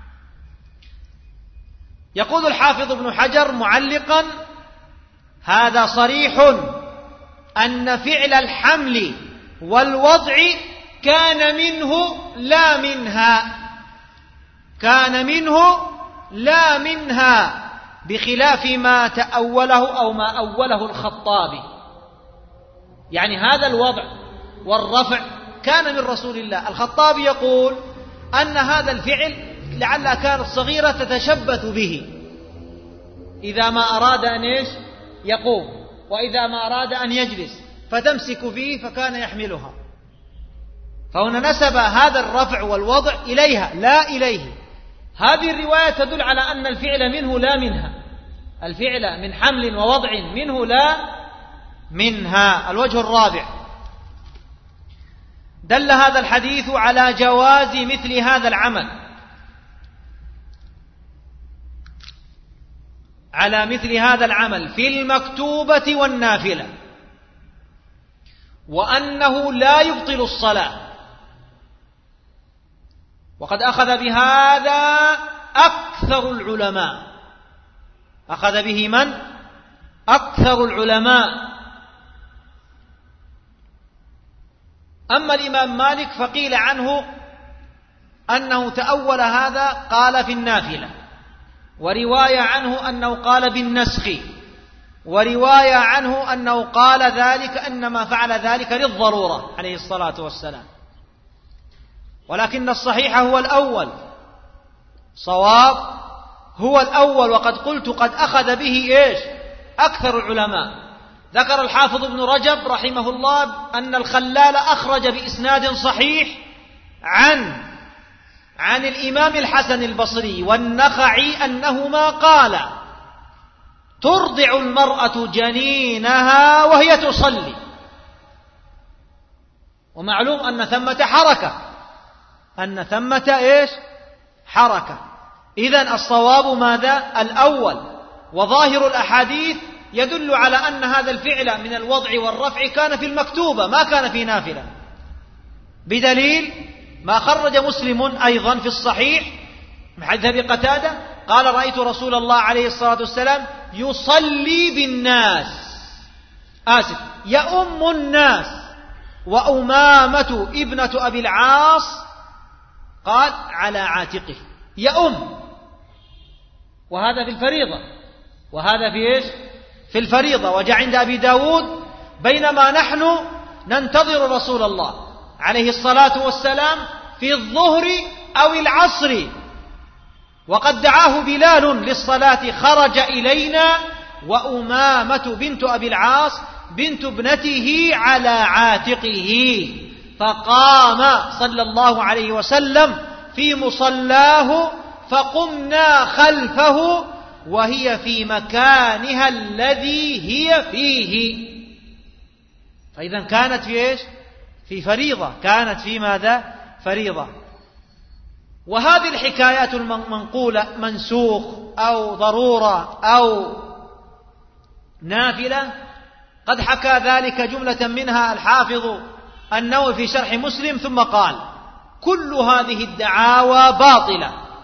يقول الحافظ ابن حجر معلقا: هذا صريح أن فعل الحمل والوضع كان منه لا منها، كان منه لا منها، بخلاف ما تأوله أو ما أوله الخطابي. يعني هذا الوضع والرفع كان من رسول الله. الخطابي يقول أن هذا الفعل لعلها كانت صغيرة تتشبث به إذا ما أراد أن إيش يقوم، وإذا ما أراد أن يجلس فتمسك فيه فكان يحملها. فهنا نسب هذا الرفع والوضع إليها لا إليه. هذه الرواية تدل على أن الفعل منه لا منها، الفعل من حمل ووضع منه لا منها. الوجه الرابع: دل هذا الحديث على جواز مثل هذا العمل، على مثل هذا العمل في المكتوبة والنافلة، وأنه لا يبطل الصلاة. وقد أخذ بهذا أكثر العلماء. أخذ به من؟ أكثر العلماء. أما الإمام مالك فقيل عنه أنه تأول هذا قال في النافلة، ورواية عنه أنه قال بالنسخ، ورواية عنه أنه قال ذلك إنما فعل ذلك للضرورة عليه الصلاة والسلام. ولكن الصحيح هو الأول، صواب هو الأول. وقد قلت قد أخذ به إيش أكثر العلماء. ذكر الحافظ ابن رجب رحمه الله أن الخلال أخرج بإسناد صحيح عن عن الإمام الحسن البصري والنخعي أنهما قال: ترضع المرأة جنينها وهي تصلي. ومعلوم أن ثمة حركة، أن ثمة إيش حركة. إذن الصواب ماذا؟ الأول. وظاهر الأحاديث يدل على أن هذا الفعل من الوضع والرفع كان في المكتوبة ما كان في نافلة، بدليل ما خرج مسلم أيضا في الصحيح من حديث أبي قتادة قال: رأيت رسول الله عليه الصلاة والسلام يصلي بالناس، آسف يؤم الناس، وأمامة ابنة أبي العاص قال على عاتقه يؤم. وهذا في الفريضة، وهذا في إيش في الفريضة. وجاء عند أبي داود: بينما نحن ننتظر رسول الله عليه الصلاة والسلام في الظهر أو العصر وقد دعاه بلال للصلاة خرج إلينا وأمامة بنت أبي العاص بنت ابنته على عاتقه، فقام صلى الله عليه وسلم في مصلاه فقمنا خلفه وهي في مكانها الذي هي فيه. فإذا كانت في إيش في فريضة، كانت في ماذا فريضة. وهذه الحكايات المنقولة منسوخ أو ضرورة أو نافلة قد حكى ذلك جملة منها الحافظ النووي في شرح مسلم، ثم قال: كل هذه الدعاوى باطلة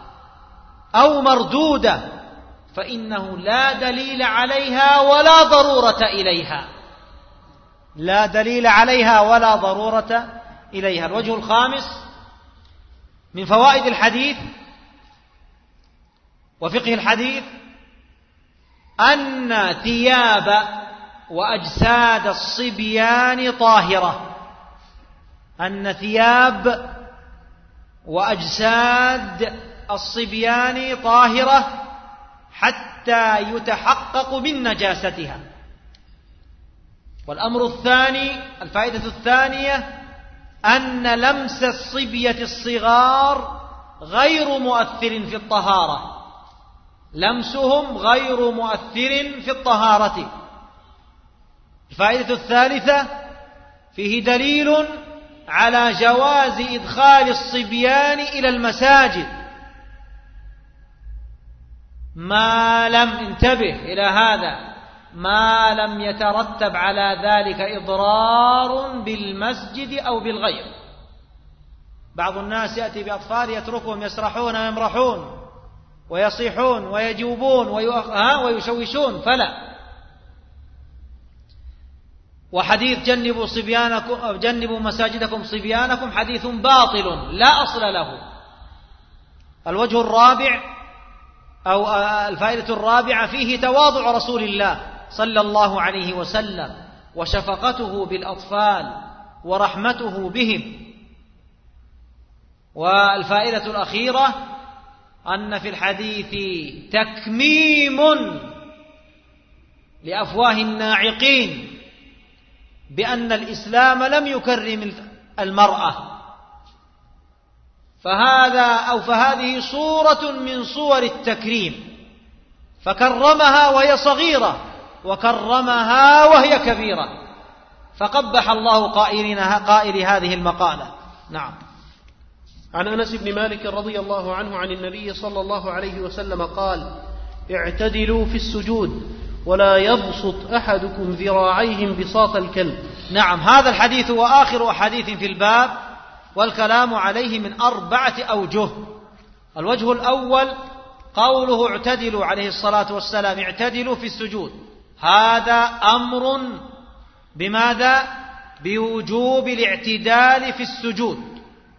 أو مردودة فإنه لا دليل عليها ولا ضرورة إليها، لا دليل عليها ولا ضرورة إليها. الوجه الخامس من فوائد الحديث وفقه الحديث أن ثياب وأجساد الصبيان طاهرة، أن ثياب وأجساد الصبيان طاهرة حتى يتحقق من نجاستها. والأمر الثاني، الفائدة الثانية، أن لمس الصبية الصغار غير مؤثر في الطهارة، لمسهم غير مؤثر في الطهارة. الفائدة الثالثة فيه دليل على جواز إدخال الصبيان إلى المساجد ما لم انتبه إلى هذا ما لم يترتب على ذلك إضرار بالمسجد أو بالغير. بعض الناس يأتي بأطفال يتركهم يسرحون ويمرحون ويصيحون ويجوبون ويشوشون، فلا. وحديث جنبوا صبيانكم جنبوا مساجدكم صبيانكم حديث باطل لا أصل له. الوجه الرابع أو الفائدة الرابعة فيه تواضع رسول الله صلى الله عليه وسلم وشفقته بالأطفال ورحمته بهم. والفائدة الأخيرة أن في الحديث تكميم لأفواه الناعقين بأن الإسلام لم يكرم المرأة، فهذا أو فهذه صورة من صور التكريم، فكرمها وهي صغيرة وكرمها وهي كبيرة، فقبح الله قائلها قائل هذه المقالة. نعم. عن أنس بن مالك رضي الله عنه عن النبي صلى الله عليه وسلم قال: اعتدلوا في السجود ولا يبسط أحدكم ذراعيه انبساط الكلب. نعم، هذا الحديث وآخر أحاديث في الباب، والكلام عليه من أربعة أوجه. الوجه الأول قوله اعتدلوا عليه الصلاة والسلام، اعتدلوا في السجود، هذا أمر بماذا؟ بوجوب الاعتدال في السجود،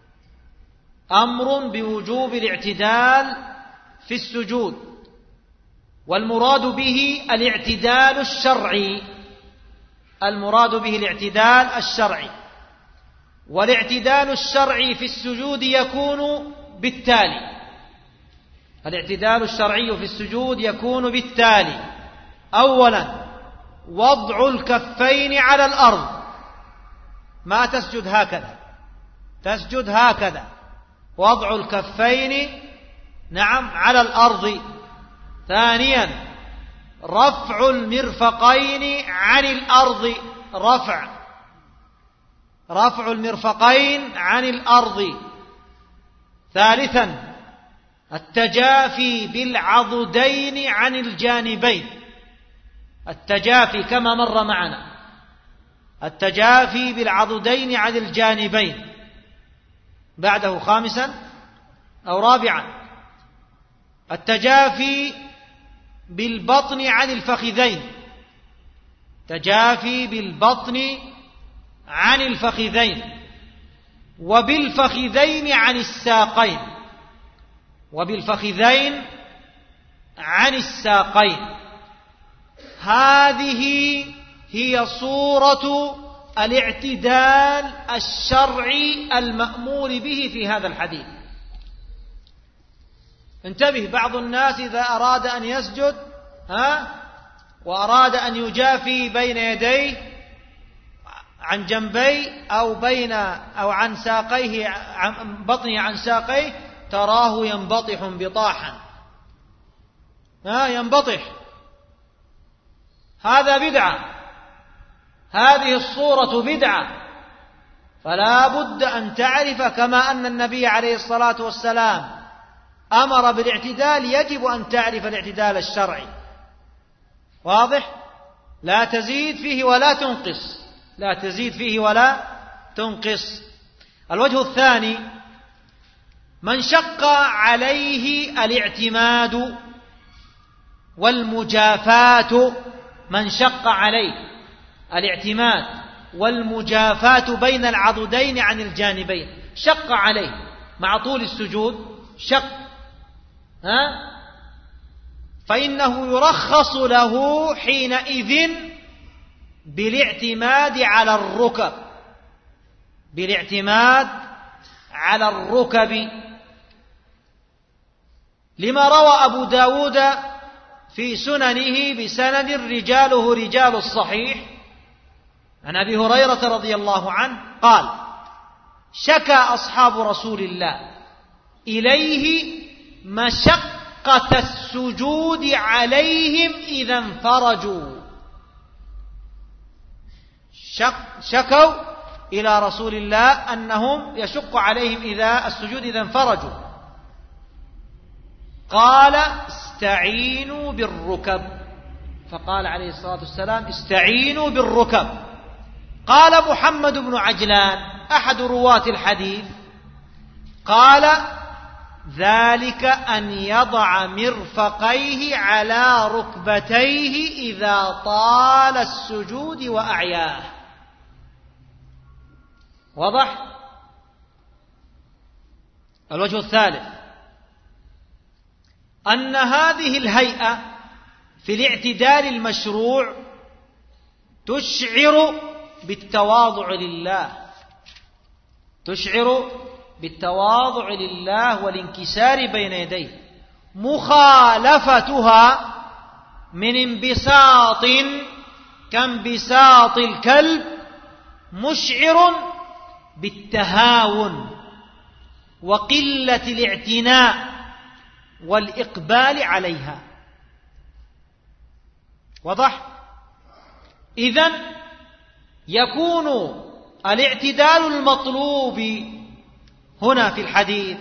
أمر بوجوب الاعتدال في السجود، والمراد به الاعتدال الشرعي، المراد به الاعتدال الشرعي. والاعتدال الشرعي في السجود يكون بالتالي، الاعتدال الشرعي في السجود يكون بالتالي: أولا وضع الكفين على الأرض، ما تسجد هكذا، تسجد هكذا، وضع الكفين نعم على الأرض. ثانيا رفع المرفقين عن الأرض، رفع رفع المرفقين عن الأرض. ثالثا التجافي بالعضدين عن الجانبين، التجافي كما مر معنا، التجافي بالعضدين عن الجانبين. بعده خامسا أو رابعا التجافي بالبطن عن الفخذين، تجافي بالبطن عن الفخذين، وبالفخذين عن الساقين، وبالفخذين عن الساقين. هذه هي صورة الاعتدال الشرعي المأمور به في هذا الحديث. انتبه، بعض الناس إذا أراد أن يسجد ها وأراد أن يجافي بين يديه عن جنبي أو بين أو عن ساقيه، عن بطنه عن ساقيه، تراه ينبطح انبطاحا، ها ينبطح. هذا بدعة، هذه الصورة بدعة، فلا بد أن تعرف كما أن النبي عليه الصلاة والسلام أمر بالاعتدال، يجب أن تعرف الاعتدال الشرعي. واضح؟ لا تزيد فيه ولا تنقص، لا تزيد فيه ولا تنقص. الوجه الثاني من شق عليه الاعتماد والمجافاة، من شق عليه الاعتماد والمجافاة بين العضدين عن الجانبين، شق عليه مع طول السجود شق، ها؟ فإنه يرخص له حينئذ بالاعتماد على الركب، بالاعتماد على الركب، لما روى أبو داود في سننه بسند رجاله رجال الصحيح عن أبي هريرة رضي الله عنه قال: شكى أصحاب رسول الله إليه مشقة السجود عليهم إذا انفرجوا. شك شكوا إلى رسول الله أنهم يشق عليهم إذا السجود إذا انفرجوا، قال: استعينوا بالركب، فقال عليه الصلاة والسلام: استعينوا بالركب. قال محمد بن عجلان أحد رواة الحديث قال: ذلك أن يضع مرفقيه على ركبتيه إذا طال السجود وأعياه. واضح؟ الوجه الثالث أن هذه الهيئة في الاعتدال المشروع تشعر بالتواضع لله، تشعر بالتواضع لله والانكسار بين يديه، مخالفتها من انبساط كانبساط الكلب مشعر بالتهاون وقلة الاعتناء والإقبال عليها. واضح؟ إذن يكون الاعتدال المطلوب هنا في الحديث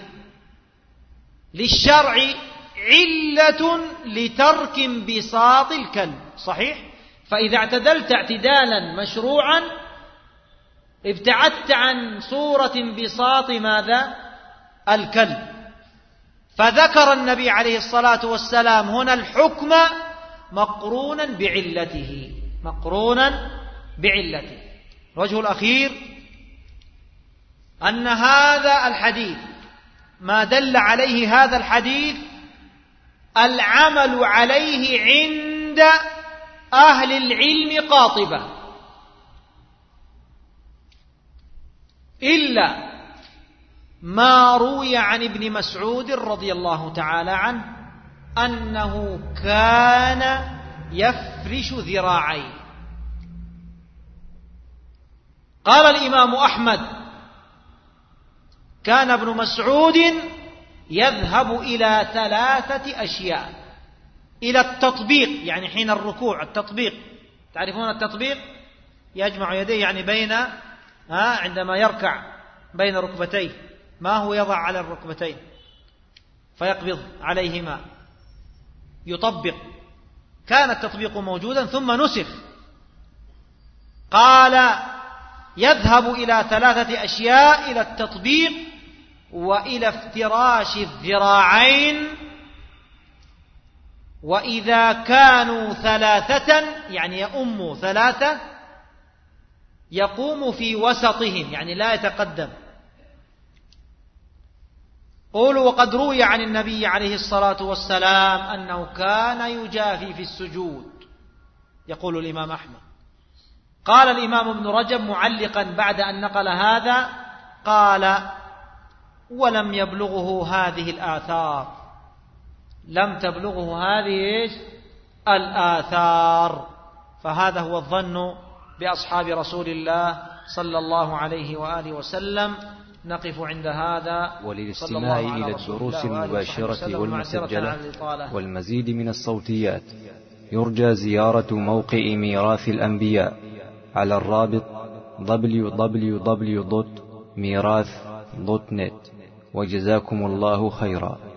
للشرع علة لترك انبساط الكلب، صحيح؟ فإذا اعتدلت اعتدالا مشروعا ابتعدت عن صورة انبساط ماذا؟ الكلب. فذكر النبي عليه الصلاة والسلام هنا الحكم مقرونا بعلته، مقرونا بعلته. الوجه الأخير أن هذا الحديث ما دل عليه هذا الحديث العمل عليه عند أهل العلم قاطبة، إلا ما روي عن ابن مسعود رضي الله تعالى عنه أنه كان يفرش ذراعيه. قال الإمام أحمد: كان ابن مسعود يذهب إلى ثلاثة أشياء: إلى التطبيق، يعني حين الركوع التطبيق، تعرفون التطبيق؟ يجمع يديه يعني بين ها عندما يركع بين ركبتيه، ما هو يضع على الركبتين فيقبض عليهما، يطبق. كان التطبيق موجودا ثم نسخ. قال: يذهب إلى ثلاثة أشياء: إلى التطبيق وإلى افتراش الذراعين، وإذا كانوا ثلاثة يعني يؤم ثلاثة يقوم في وسطهم يعني لا يتقدم. قولوا: وقد روي عن النبي عليه الصلاة والسلام أنه كان يجافي في السجود، يقول الإمام أحمد. قال الإمام ابن رجب معلقا بعد أن نقل هذا، قال: ولم يبلغه هذه الآثار، لم تبلغه هذه الآثار. فهذا هو الظن بأصحاب رسول الله صلى الله عليه وآله وسلم. نقف عند هذا. وللاستماع إلى الدروس المباشرة والمسجلة والمزيد من الصوتيات يرجى زيارة موقع ميراث الأنبياء على الرابط دبليو دبليو دبليو دوت ميراث دوت نت. وجزاكم الله خيرا.